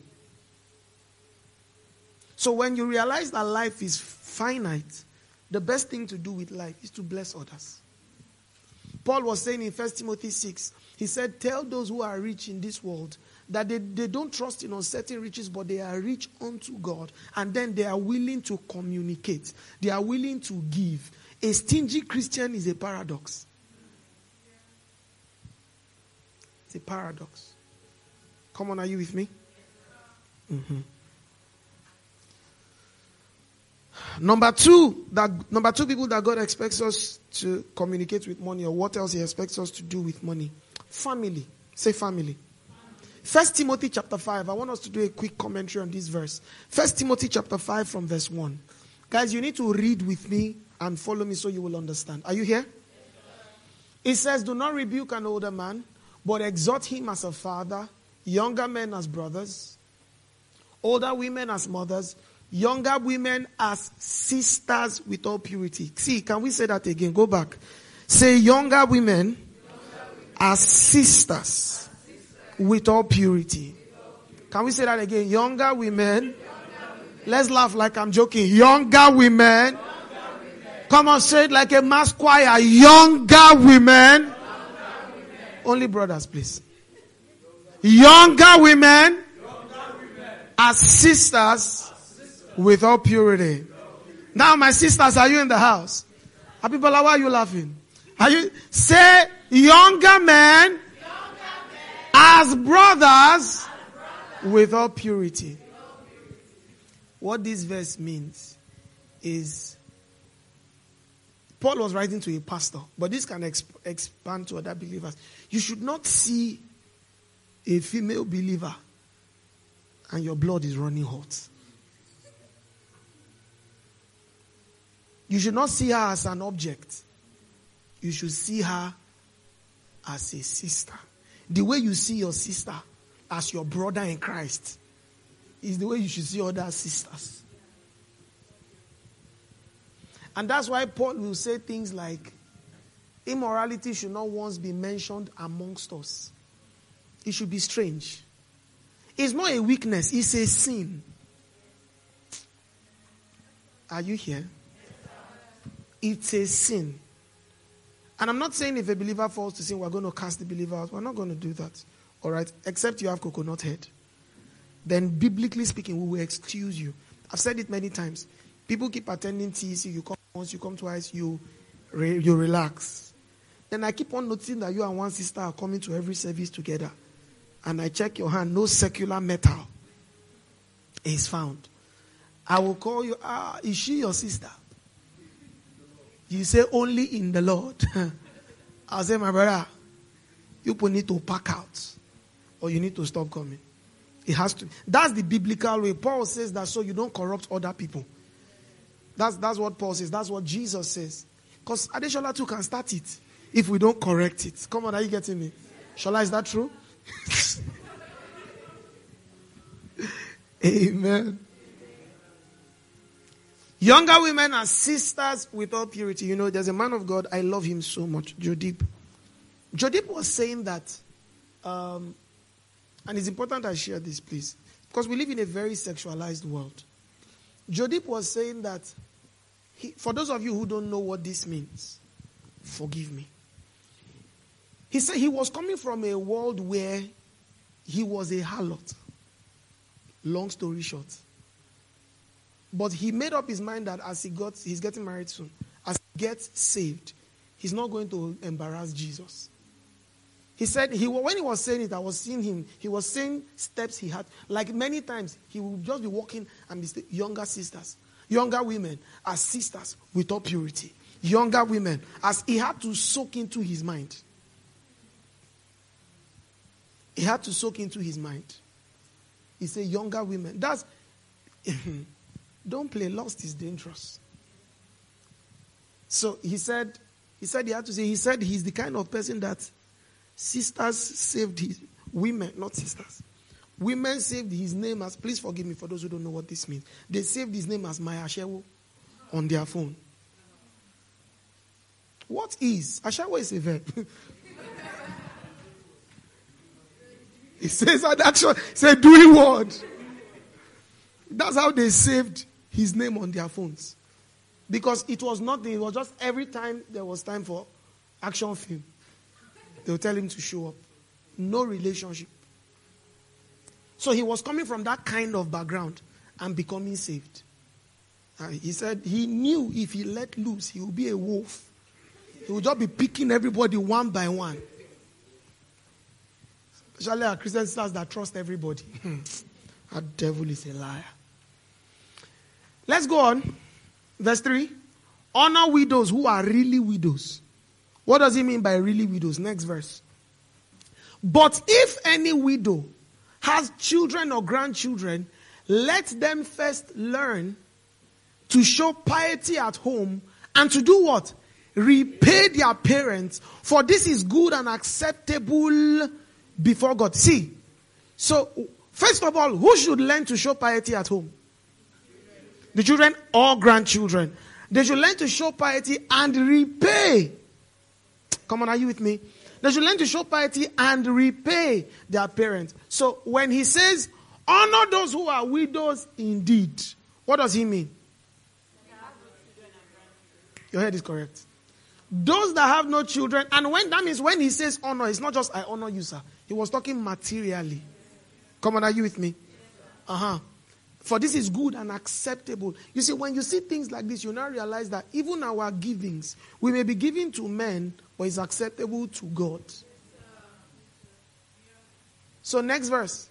So when you realize that life is finite, the best thing to do with life is to bless others. Paul was saying in 1 Timothy 6, he said, tell those who are rich in this world that they don't trust in uncertain riches, but they are rich unto God. And then they are willing to communicate. They are willing to give. A stingy Christian is a paradox. It's a paradox. Come on, are you with me? Mm-hmm. Number two people that God expects us to communicate with money, or what else he expects us to do with money. Family. Say family. 1 Timothy chapter 5. I want us to do a quick commentary on this verse. 1 Timothy chapter 5 from verse 1. Guys, you need to read with me and follow me so you will understand. Are you here? It says, do not rebuke an older man, but exhort him as a father, younger men as brothers, older women as mothers, younger women as sisters with all purity. See, can we say that again? Go back. Say younger women as sisters with all purity. Can we say that again? Younger women. Let's laugh like I'm joking. Younger women. Come on, say it like a mass choir. Younger women. Only brothers, please. Younger women as sisters with all purity. Now, my sisters, are you in the house? Abibala, why are you laughing? Are you say younger men as brothers with all purity? What this verse means is Paul was writing to a pastor, but this can expand to other believers. You should not see a female believer and your blood is running hot. You should not see her as an object. You should see her as a sister. The way you see your sister as your brother in Christ is the way you should see other sisters. And that's why Paul will say things like, immorality should not once be mentioned amongst us. It should be strange. It's not a weakness, it's a sin. Are you here? It's a sin. And I'm not saying if a believer falls to sin, we're going to cast the believer out. We're not going to do that. All right? Except you have coconut head. Then, biblically speaking, we will excuse you. I've said it many times. People keep attending TEC. You come once, you come twice, you relax. Then I keep on noticing that you and one sister are coming to every service together. And I check your hand, no secular metal is found. I will call you, is she your sister? You say only in the Lord. I'll say, my brother, you need to pack out. Or you need to stop coming. It has to. That's the biblical way. Paul says that so you don't corrupt other people. That's what Paul says. That's what Jesus says. Because Adeshola too can start it if we don't correct it. Come on, are you getting me? Shola, is that true? Amen. Younger women are sisters with all purity. You know, there's a man of God, I love him so much, Jodip. Jodip was saying that, and it's important I share this, please, because we live in a very sexualized world. Jodip was saying that, for those of you who don't know what this means, forgive me. He said he was coming from a world where he was a harlot. Long story short. But he made up his mind that as he's getting married soon, as he gets saved, he's not going to embarrass Jesus. He said, when he was saying it, I was seeing him, he was saying steps he had. Like many times, he would just be walking and be younger sisters, younger women as sisters with all purity. Younger women, as he had to soak into his mind. He had to soak into his mind. He said, younger women. That's... Don't play. Lust is dangerous. So he said he had to say, he said he's the kind of person that sisters saved his, women, not sisters. Women saved his name as, please forgive me for those who don't know what this means. They saved his name as Maya Ashewo on their phone. What is? Ashewo is a verb. It says that action, say doing what? That's how they saved his name on their phones. Because it was nothing. It was just every time there was time for action film, they would tell him to show up. No relationship. So he was coming from that kind of background and becoming saved. He said he knew if he let loose, he would be a wolf. He would just be picking everybody one by one. Especially our Christian sisters that trust everybody. That devil is a liar. Let's go on. Verse 3. Honor widows who are really widows. What does he mean by really widows? Next verse. But if any widow has children or grandchildren, let them first learn to show piety at home and to do what? Repay their parents, for this is good and acceptable before God. See, so first of all, who should learn to show piety at home? The children or grandchildren. They should learn to show piety and repay. Come on, are you with me? They should learn to show piety and repay their parents. So when he says, honor those who are widows indeed, what does he mean? Your head is correct. Those that have no children, and when that means when he says honor, it's not just I honor you, sir. He was talking materially. Come on, are you with me? For this is good and acceptable. You see, when you see things like this, you now realize that even our givings, we may be giving to men, but it's acceptable to God. So next verse.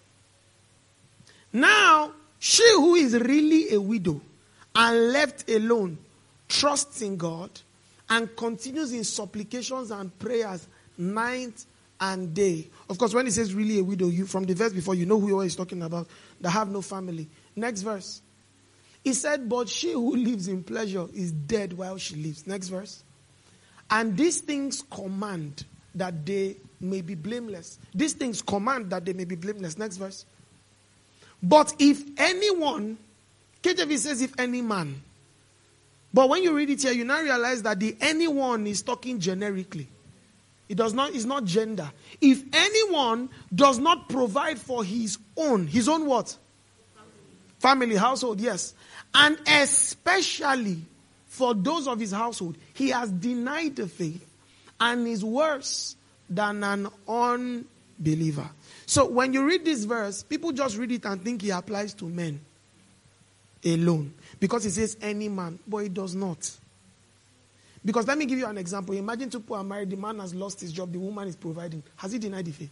Now, she who is really a widow and left alone trusts in God and continues in supplications and prayers night and day. Of course, when he says really a widow, you from the verse before, you know who he's talking about, that have no family. Next verse. He said, but she who lives in pleasure is dead while she lives. Next verse. And these things command that they may be blameless. These things command that they may be blameless. Next verse. But if anyone, KJV says if any man. But when you read it here, you now realize that the anyone is talking generically. It's not gender. If anyone does not provide for his own what? Family, household, yes. And especially for those of his household, he has denied the faith and is worse than an unbeliever. So when you read this verse, people just read it and think he applies to men alone. Because it says any man, but it does not. Because let me give you an example. Imagine two people are married, the man has lost his job, the woman is providing. Has he denied the faith?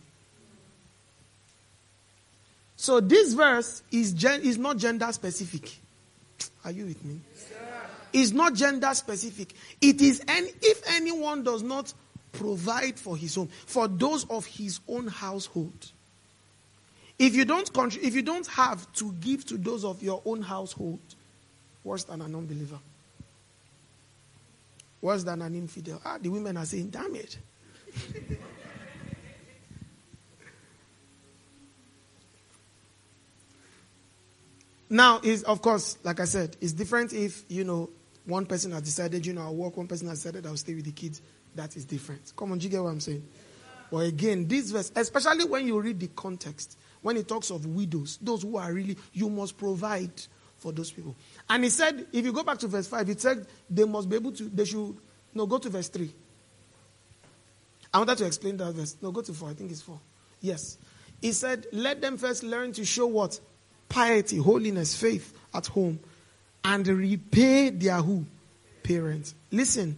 So this verse is not gender specific. Are you with me? Yes, it's not gender specific. It is if anyone does not provide for his own, for those of his own household. If you don't have to give to those of your own household, worse than an unbeliever. Worse than an infidel. The women are saying, damn it. Now, of course, like I said, it's different if, one person has decided, I'll work, one person has decided I'll stay with the kids. That is different. Come on, do you get what I'm saying? But again, this verse, especially when you read the context, when it talks of widows, those who are really, you must provide for those people. And he said, if you go back to verse 5, it said they should go to verse 3. I wanted to explain that verse. No, go to 4. I think it's 4. Yes. He said, let them first learn to show what? Piety, holiness, faith at home. And repay their who? Parents. Listen.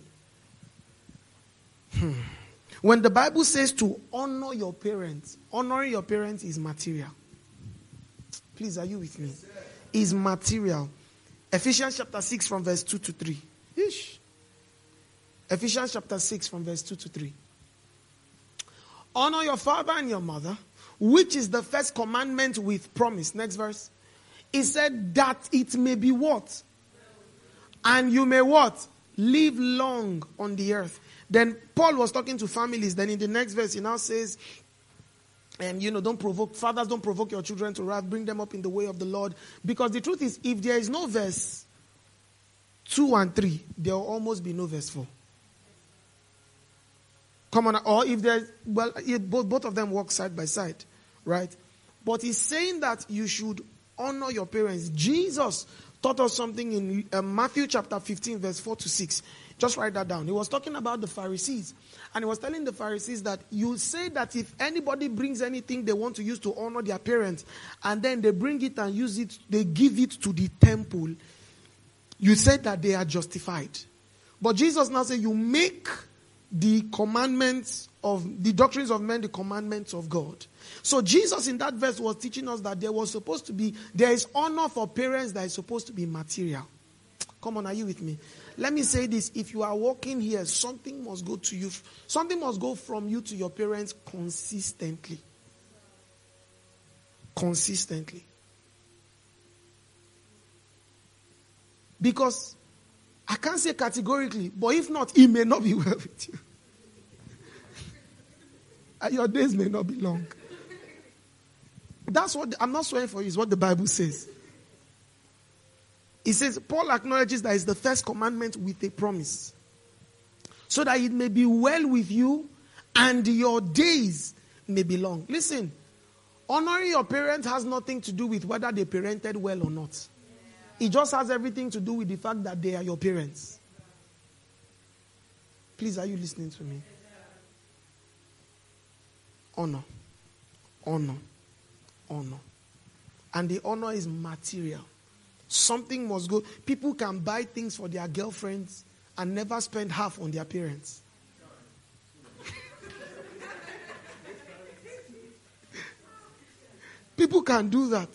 When the Bible says to honor your parents, honoring your parents is material. Please, are you with me? Is material. Ephesians chapter 6 from verse 2 to 3. Ish. Ephesians chapter 6 from verse 2 to 3. Honor your father and your mother, which is the first commandment with promise. Next verse. He said that it may be what? And you may what? Live long on the earth. Then Paul was talking to families. Then in the next verse, he now says, fathers don't provoke your children to wrath, bring them up in the way of the Lord. Because the truth is, if there is no verse 2 and 3, there will almost be no verse 4. Come on, or if there's, both of them walk side by side, right? But he's saying that you should honor your parents. Jesus taught us something in Matthew chapter 15, verse 4 to 6. Just write that down. He was talking about the Pharisees. And he was telling the Pharisees that you say that if anybody brings anything they want to use to honor their parents, and then they bring it and use it, they give it to the temple, you said that they are justified. But Jesus now says you make the commandments of the doctrines of men the commandments of God. So Jesus in that verse was teaching us that there is honor for parents that is supposed to be material. Come on, are you with me? Let me say this. If you are walking here, something must go to you. Something must go from you to your parents consistently. Consistently. Because I can't say categorically, but if not, it may not be well with you. And your days may not be long. That's what, I'm not swearing for you, is what the Bible says. It says, Paul acknowledges that it's the first commandment with a promise. So that it may be well with you and your days may be long. Listen, honoring your parents has nothing to do with whether they parented well or not. It just has everything to do with the fact that they are your parents. Please, are you listening to me? Honor. Honor. Honor. And the honor is material. Something must go. People can buy things for their girlfriends and never spend half on their parents. People can do that.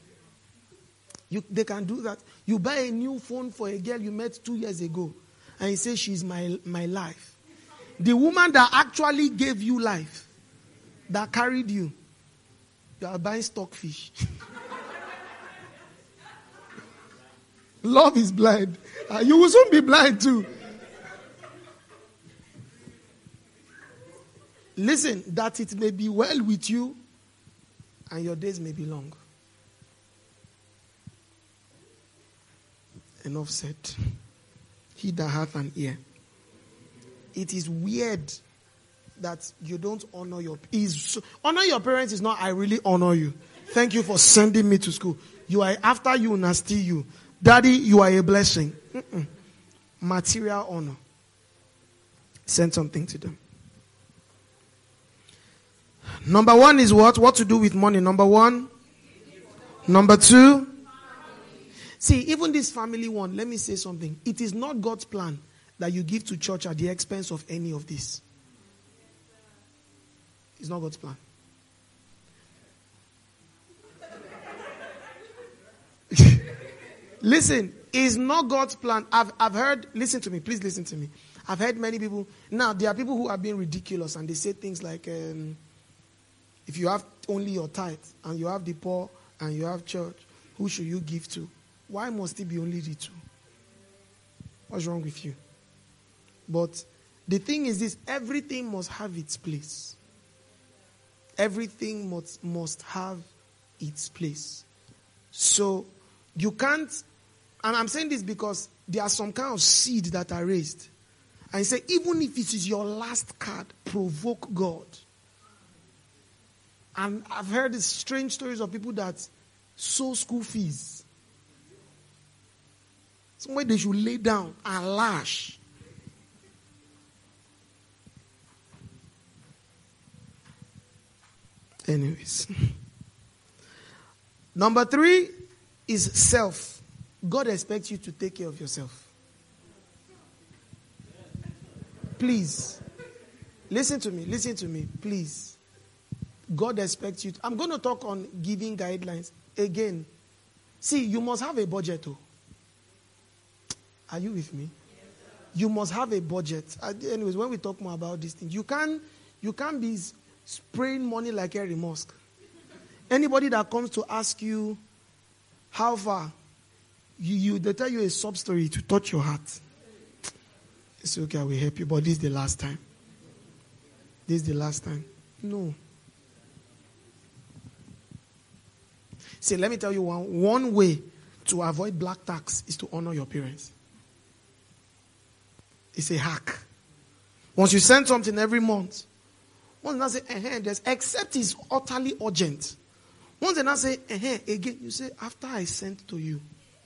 They can do that. You buy a new phone for a girl you met 2 years ago, and you say she's my life. The woman that actually gave you life, that carried you, you are buying stockfish. Love is blind. You will soon be blind too. Listen, that it may be well with you and your days may be long. Enough said. He that hath an ear. It is weird that you don't honor your honor your parents is not I really honor you. Thank you for sending me to school. You are after you nasty you. Daddy, you are a blessing. Material honor. Send something to them. Number one is what? What to do with money. Number one. Number two. See, even this family one, let me say something. It is not God's plan that you give to church at the expense of any of this. It's not God's plan. Listen, it's not God's plan. I've heard, listen to me, please listen to me. I've heard many people, now there are people who are being ridiculous and they say things like, if you have only your tithe and you have the poor and you have church, who should you give to? Why must it be only the two? What's wrong with you? But the thing is this, everything must have its place. Everything must have its place. So you can't, and I'm saying this because there are some kind of seed that are raised. And you say, even if it is your last card, provoke God. And I've heard these strange stories of people that sow school fees. Somewhere they should lay down and lash. Anyways. Number 3 is self. God expects you to take care of yourself. Please. Listen to me, please. God expects you to, I'm going to talk on giving guidelines. Again, see, you must have a budget. Are you with me? You must have a budget. Anyways, when we talk more about these things, you can't be spraying money like Harry Musk. Anybody that comes to ask you how far, they tell you a sub story to touch your heart. It's okay, I will help you, but this is the last time. This is the last time. No. See, let me tell you one way to avoid black tax is to honor your parents. It's a hack. Once you send something every month, once they say, except it's utterly urgent. Once they now say, again, you say, after I sent to you,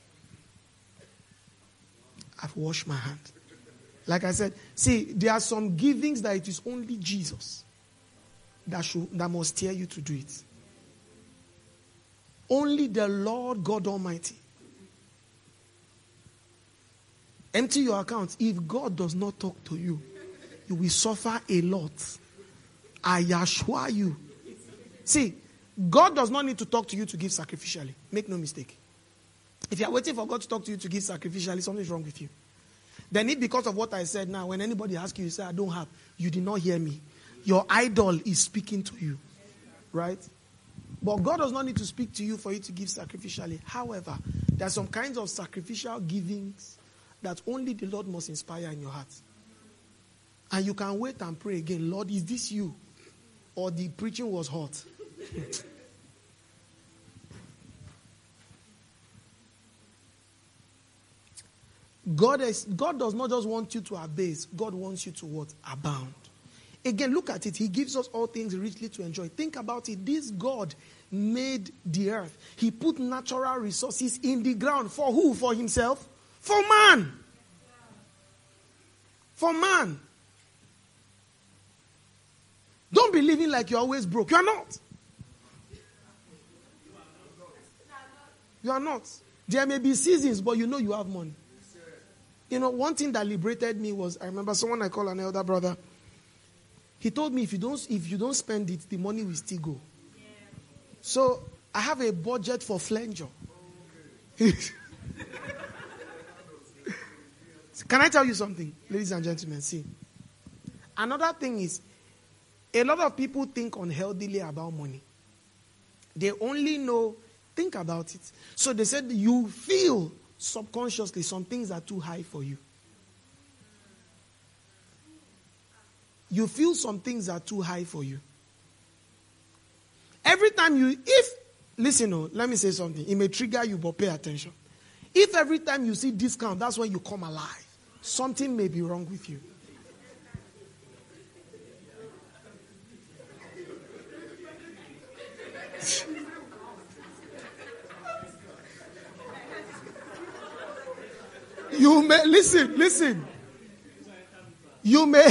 I've washed my hand. Like I said, see, there are some givings that it is only Jesus that must steer you to do it. Only the Lord God Almighty. Empty your account. If God does not talk to you, you will suffer a lot. I assure you. See, God does not need to talk to you to give sacrificially. Make no mistake. If you are waiting for God to talk to you to give sacrificially, something is wrong with you. Then if because of what I said now, when anybody asks you, you say, I don't have. You did not hear me. Your idol is speaking to you. Right? But God does not need to speak to you for you to give sacrificially. However, there are some kinds of sacrificial givings that only the Lord must inspire in your heart. And you can wait and pray again, Lord, is this you? Or the preaching was hot? God does not just want you to abase. God wants you to what? Abound. Again, look at it. He gives us all things richly to enjoy. Think about it. This God made the earth. He put natural resources in the ground. For who? For himself? For man. For man. Don't be living like you're always broke. You are not. You are not. There may be seasons, but you know you have money. You know, one thing that liberated me was, I remember someone I call an elder brother. He told me if you don't spend it, the money will still go. Yeah. So I have a budget for flanger. Can I tell you something, ladies and gentlemen? See, another thing is, a lot of people think unhealthily about money. They only know, think about it. So they said you feel subconsciously some things are too high for you. You feel some things are too high for you. Every time listen, let me say something. It may trigger you, but pay attention. If every time you see discount, that's when you come alive, something may be wrong with you. You may, listen. You may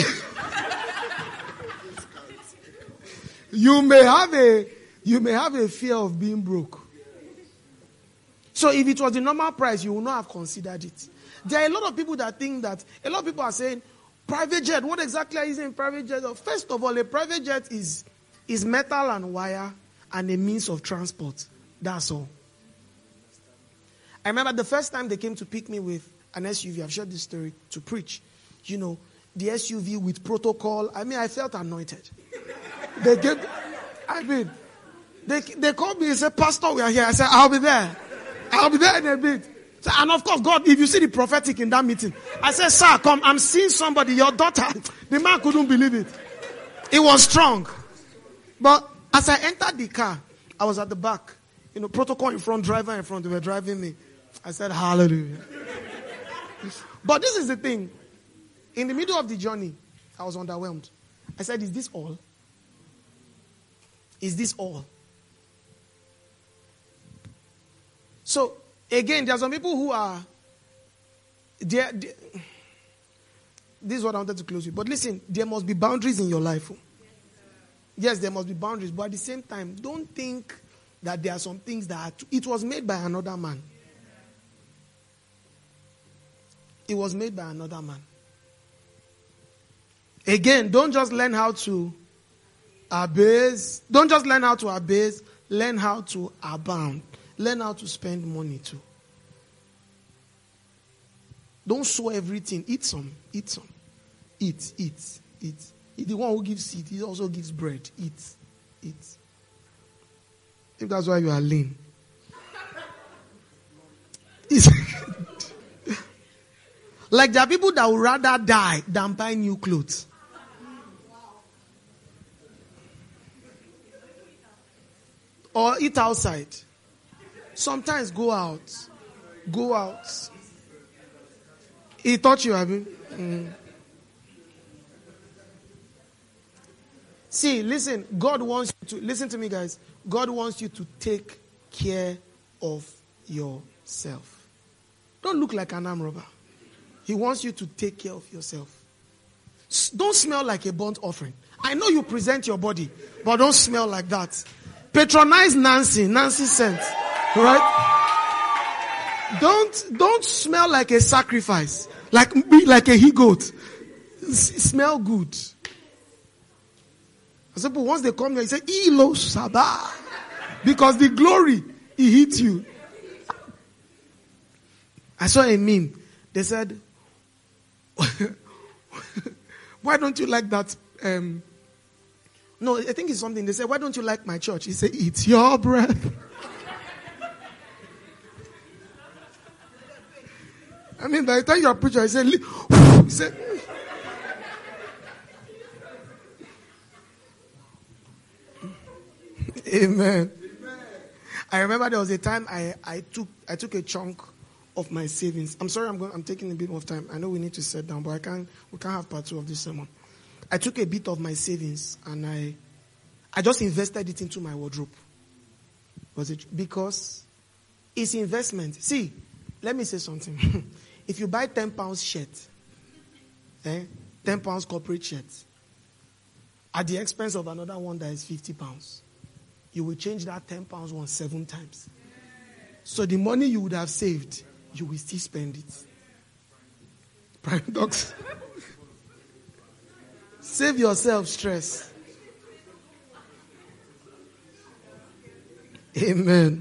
have a fear of being broke. So if it was the normal price, you would not have considered it. There are a lot of people that think that, a lot of people are saying, private jet, what exactly is in private jet? First of all, a private jet is metal and wire and a means of transport. That's all. I remember the first time they came to pick me with an SUV, I've shared this story, to preach. You know, the SUV with protocol. I felt anointed. They called me and said, Pastor, we are here. I said, I'll be there. I'll be there in a bit. So, and of course, God, if you see the prophetic in that meeting, I said, sir, come, I'm seeing somebody, your daughter. The man couldn't believe it. It was strong. But as I entered the car, I was at the back. You know, protocol in front, driver in front, they were driving me. I said, hallelujah. But this is the thing. In the middle of the journey, I was underwhelmed. I said, is this all? Is this all? So, again, there are some people who are... This is what I wanted to close with. But listen, there must be boundaries in your life. Yes, there must be boundaries. But at the same time, don't think that there are some things that it was made by another man. It was made by another man. Again, don't just learn how to abase. Don't just learn how to abase. Learn how to abound. Learn how to spend money too. Don't sow everything. Eat some. Eat some. Eat. The one who gives seed, he also gives bread. Eat. If that's why you are lean. Like there are people that would rather die than buy new clothes. Or eat outside. Sometimes go out. He taught you, Abi. See, listen, God wants you to, listen to me guys, God wants you to take care of yourself. Don't look like an arm robber. He wants you to take care of yourself. Don't smell like a burnt offering. I know you present your body, but don't smell like that. Patronize Nancy scent, right? Don't smell like a sacrifice, be like a he-goat. Smell good. Example, once they come here, you say, Ilo Sabah. Because the glory, it hit you. I saw a meme. They said, why don't you like that? No, I think it's something. They said, why don't you like my church? He said, it's your breath. By the time you're a preacher, he said, Amen. I remember there was a time I took a chunk of my savings. I'm sorry, I'm taking a bit of time. I know we need to sit down, but we can't have part 2 of this sermon. I took a bit of my savings and I just invested it into my wardrobe. Was it because it's investment? See, let me say something. If you buy £10 shirt, £10 corporate shirt, at the expense of another one that is £50, you will change that £10 one 7 times. So the money you would have saved, you will still spend it. Paradox. Save yourself stress. Amen.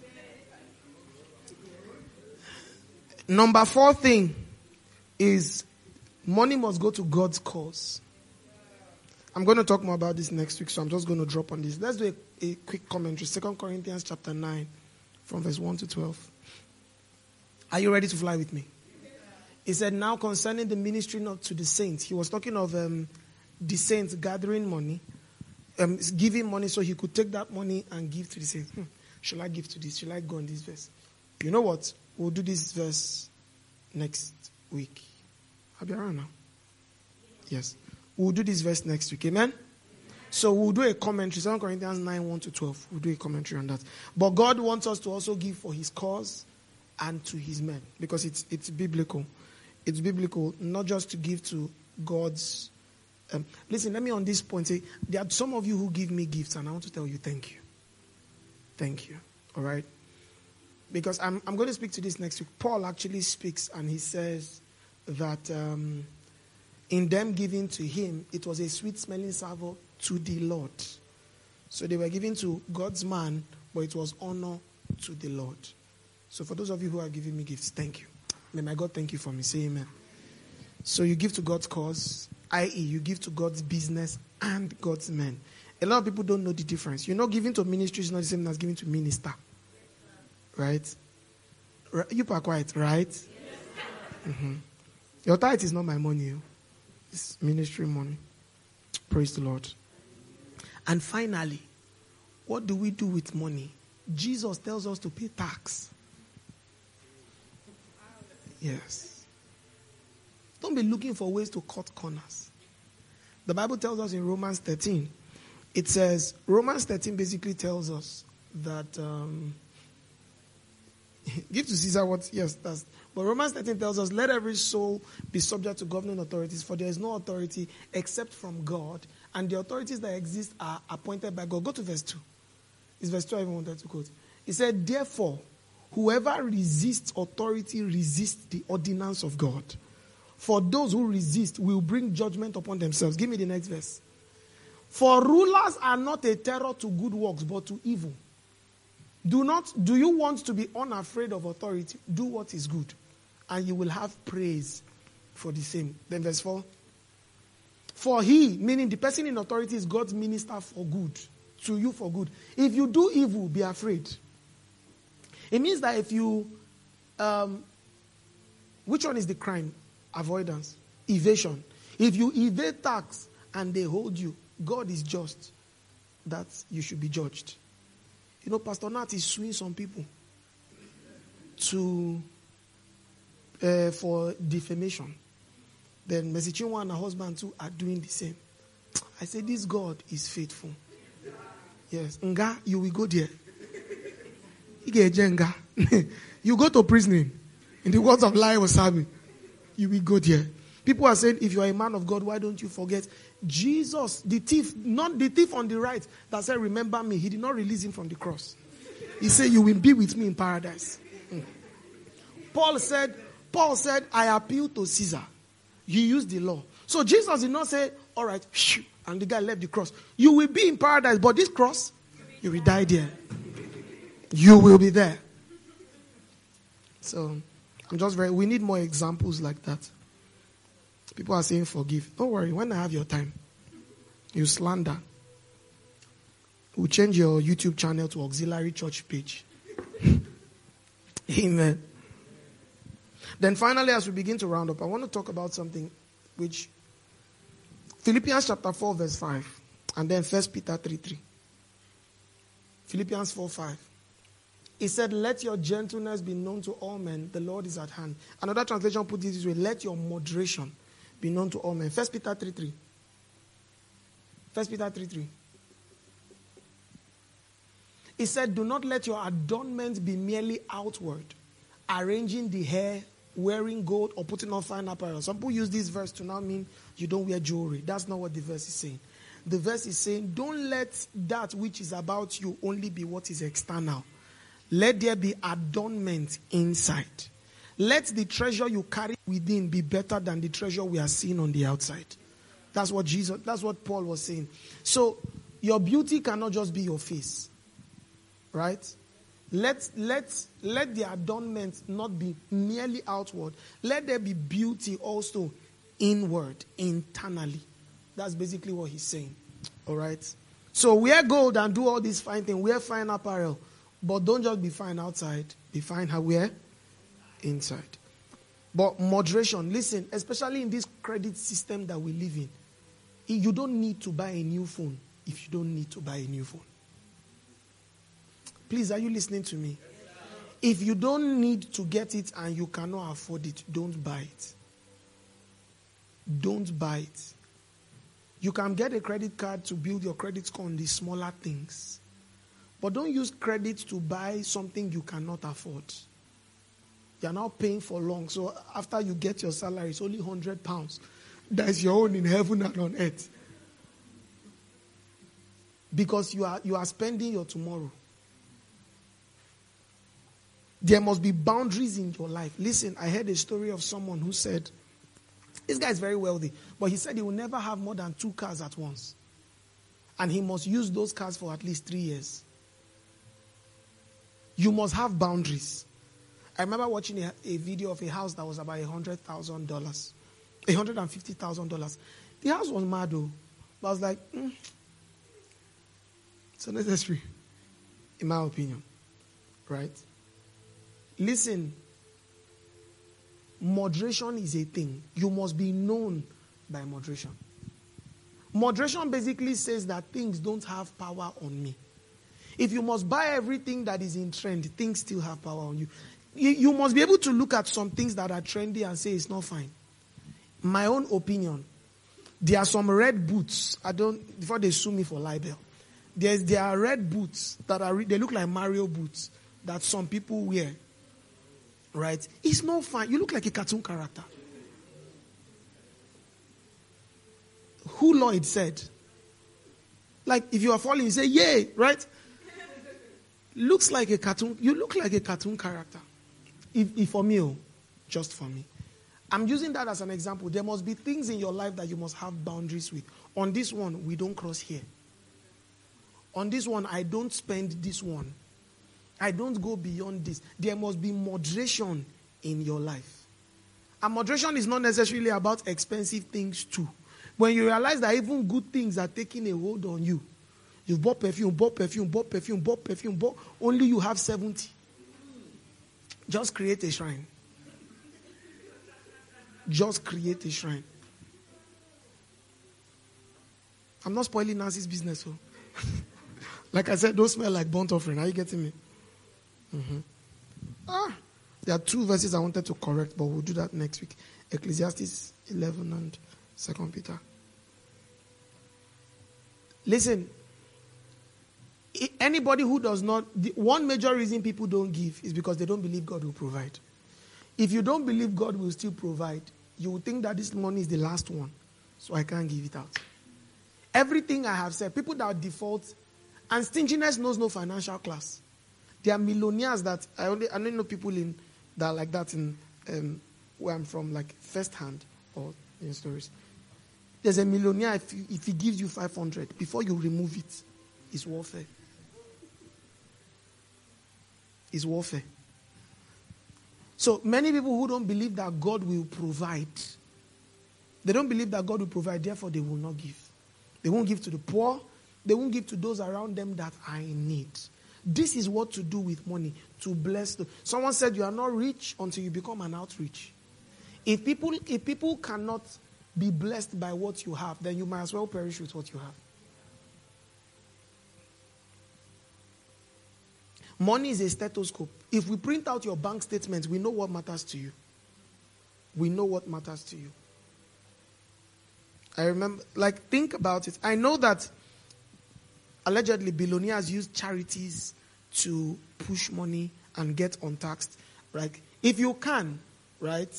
Number 4 thing is money must go to God's cause. I'm going to talk more about this next week, so I'm just going to drop on this. Let's do a quick commentary. 2 Corinthians chapter 9, from verse 1 to 12. Are you ready to fly with me? He said, now concerning the ministry not to the saints. He was talking of the saints gathering money, giving money so he could take that money and give to the saints. Shall I give to this? Shall I go on this verse? You know what? We'll do this verse next week. I'll be around now. Yes. We'll do this verse next week. Amen? So we'll do a commentary. 2 Corinthians 9, 1 to 12. We'll do a commentary on that. But God wants us to also give for his cause and to his men. Because it's biblical. It's biblical not just to give to God's... listen, let me on this point say, there are some of you who give me gifts and I want to tell you thank you. Thank you. All right? Because I'm going to speak to this next week. Paul actually speaks and he says that in them giving to him, it was a sweet-smelling savour to the Lord. So they were giving to God's man, but it was honor to the Lord. So for those of you who are giving me gifts, thank you. May my God thank you for me. Say amen. So you give to God's cause, i.e. you give to God's business and God's men. A lot of people don't know the difference. You know, giving to ministry is not the same as giving to minister. Right? You are quiet, right? Mm-hmm. Your tithe is not my money. It's ministry money. Praise the Lord. And finally, what do we do with money? Jesus tells us to pay tax. Yes. Don't be looking for ways to cut corners. The Bible tells us in Romans 13, it says, Romans 13 basically tells us that, give to Caesar what, yes, that's, but Romans 13 tells us, let every soul be subject to governing authorities, for there is no authority except from God, and the authorities that exist are appointed by God. Go to verse 2. It's verse 2 I even wanted to quote. He said, therefore, whoever resists authority resists the ordinance of God. For those who resist will bring judgment upon themselves. Give me the next verse. For rulers are not a terror to good works, but to evil. Do you want to be unafraid of authority? Do what is good, and you will have praise for the same. Then verse 4. For he, meaning the person in authority, is God's minister for good, to you for good. If you do evil, be afraid. It means that if you, which one is the crime? Avoidance, evasion. If you evade tax and they hold you, God is just that you should be judged. You know, Pastor Nat is suing some people for defamation. Then Mercy Chinwa and her husband too are doing the same. I say, this God is faithful. Yes. Nga, you will go there. You go to prison. In the words of Lai Wasabi, you will go there. People are saying, if you are a man of God, why don't you forget Jesus, the thief, not the thief on the right that said, remember me. He did not release him from the cross. He said, you will be with me in paradise. Paul said, I appeal to Caesar. He used the law. So Jesus did not say, all right, and the guy left the cross. You will be in paradise, but this cross, you will die there. You will be there. So, we need more examples like that. People are saying forgive. Don't worry, when I have your time, you slander. We'll change your YouTube channel to Auxiliary Church page. Amen. Then finally, as we begin to round up, I want to talk about something which Philippians chapter 4 verse 5 and then 1 Peter 3:3. Philippians 4:5. He said, let your gentleness be known to all men. The Lord is at hand. Another translation put it this way, let your moderation be known to all men. 1 Peter 3:3. 1 Peter 3:3. He said, do not let your adornment be merely outward, arranging the hair, wearing gold, or putting on fine apparel. Some people use this verse to now mean you don't wear jewelry. That's not what the verse is saying. The verse is saying, don't let that which is about you only be what is external. Let there be adornment inside. Let the treasure you carry within be better than the treasure we are seeing on the outside. That's what Paul was saying. So, your beauty cannot just be your face. Right? Let the adornment not be merely outward. Let there be beauty also inward, internally. That's basically what he's saying. All right? So wear gold and do all these fine things. Wear fine apparel. But don't just be fine outside. Be fine how we're inside. But moderation. Listen, especially in this credit system that we live in, you don't need to buy a new phone if you don't need to buy a new phone. Please, are you listening to me? If you don't need to get it and you cannot afford it, don't buy it. Don't buy it. You can get a credit card to build your credit score on the smaller things. But don't use credit to buy something you cannot afford. You're now paying for long. So after you get your salary, it's only £100. That's your own in heaven and on earth. Because you are spending your tomorrow. There must be boundaries in your life. Listen, I heard a story of someone who said, this guy is very wealthy, but he said he will never have more than 2 cars at once. And he must use those cars for at least 3 years. You must have boundaries. I remember watching a video of a house that was about $100,000. $150,000. The house was mad though. But I was like, it's unnecessary, in my opinion. Right? Listen, moderation is a thing. You must be known by moderation. Moderation basically says that things don't have power on me. If you must buy everything that is in trend, things still have power on you. You must be able to look at some things that are trendy and say it's not fine. My own opinion, there are some red boots. Before they sue me for libel, there are red boots that they look like Mario boots that some people wear. Right? It's not fine. You look like a cartoon character. Who Lloyd said, like if you are falling, you say, yay, right? Looks like a cartoon. You look like a cartoon character. If for me, just for me. I'm using that as an example. There must be things in your life that you must have boundaries with. On this one, we don't cross here. On this one, I don't spend this one. I don't go beyond this. There must be moderation in your life. And moderation is not necessarily about expensive things too. When you realize that even good things are taking a hold on you, you've bought perfume, only you have 70. Just create a shrine. Just create a shrine. I'm not spoiling Nancy's business. So. Like I said, don't smell like burnt offering. Are you getting me? There are 2 verses I wanted to correct, but we'll do that next week. Ecclesiastes 11 and 2 Peter. Listen, anybody who does not, one major reason people don't give is because they don't believe God will provide. If you don't believe God will still provide, you will think that this money is the last one, so I can't give it out. Everything I have said, people that default, and stinginess knows no financial class. There are millionaires that I only know people that are like that in where I'm from, like first hand or in stories. There's a millionaire, if he gives you 500, before you remove it, it's warfare. It's warfare. So many people who don't believe that God will provide, they don't believe that God will provide, therefore they will not give. They won't give to the poor. They won't give to those around them that are in need. This is what to do with money, to bless them. Someone said you are not rich until you become an outreach. If people cannot be blessed by what you have, then you might as well perish with what you have. Money is a stethoscope. If we print out your bank statements, we know what matters to you. We know what matters to you. I remember, think about it. I know that allegedly billionaires use charities to push money and get untaxed. Right? If you can, right?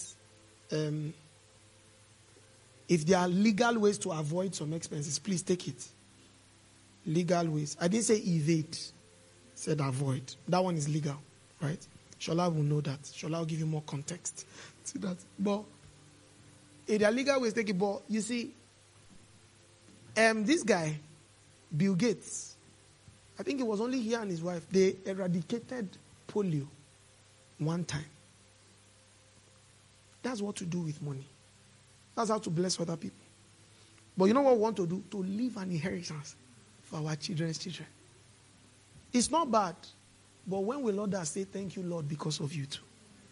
If there are legal ways to avoid some expenses, please take it. Legal ways. I didn't say evade. I said avoid. That one is legal, right? Shola will know that. Shola will give you more context to that. But if there are legal ways, take it. But you see, this guy, Bill Gates, I think it was only he and his wife. They eradicated polio one time. That's what to do with money. That's how to bless other people. But you know what we want to do? To leave an inheritance for our children's children. It's not bad. But when will others say, thank you, Lord, because of you too?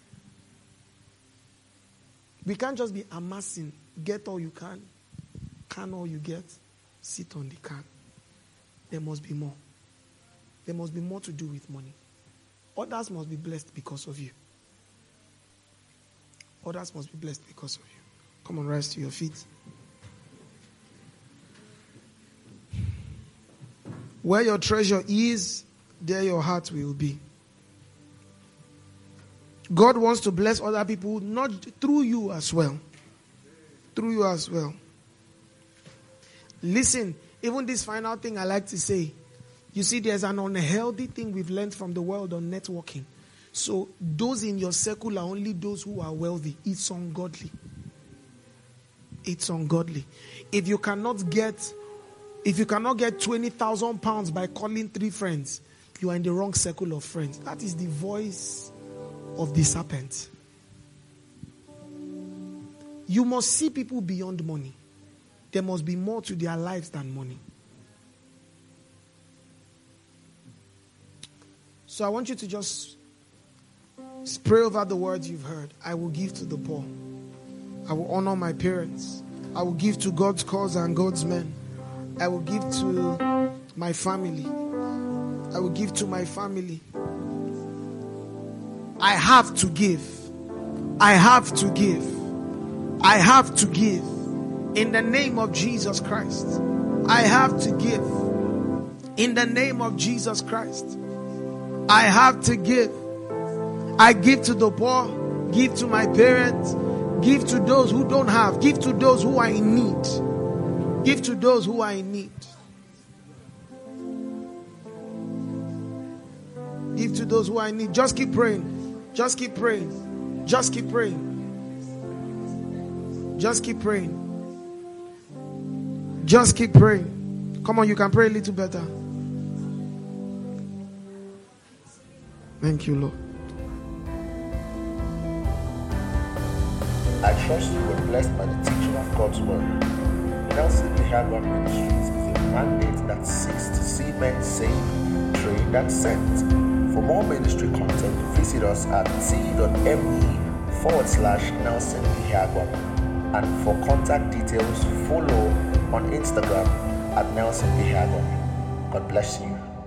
We can't just be amassing. Get all you can all you get, sit on the can. There must be more. There must be more to do with money. Others must be blessed because of you. Others must be blessed because of you. Come on, rise to your feet. Where your treasure is, there your heart will be. God wants to bless other people, not through you as well. Through you as well. Listen, even this final thing I like to say. You see, there's an unhealthy thing we've learned from the world on networking. So those in your circle are only those who are wealthy. It's ungodly. It's ungodly. If you cannot get 20,000 pounds by calling 3 friends, you are in the wrong circle of friends. That is the voice of the serpent. You must see people beyond money. There must be more to their lives than money. So I want you to just pray over the words you've heard. I will give to the poor. I will honor my parents. I will give to God's cause and God's men. I will give to my family. I will give to my family. I have to give. I have to give. I have to give. In the name of Jesus Christ. I have to give. In the name of Jesus Christ. I have to give. I give to the poor. Give to my parents. Give to those who don't have. Give to those who are in need. Give to those who are in need. Give to those who are in need. Just keep praying. Just keep praying. Just keep praying. Just keep praying. Just keep praying. Come on, you can pray a little better. Thank you, Lord. I trust you were blessed by the teaching of God's word. Nelson Ihagwa Ministries is a mandate that seeks to see men saved, trained, and sent. For more ministry content, visit us at t.me/Nelson Ihagwa. And for contact details, follow on Instagram at Nelson Ihagwa. God bless you.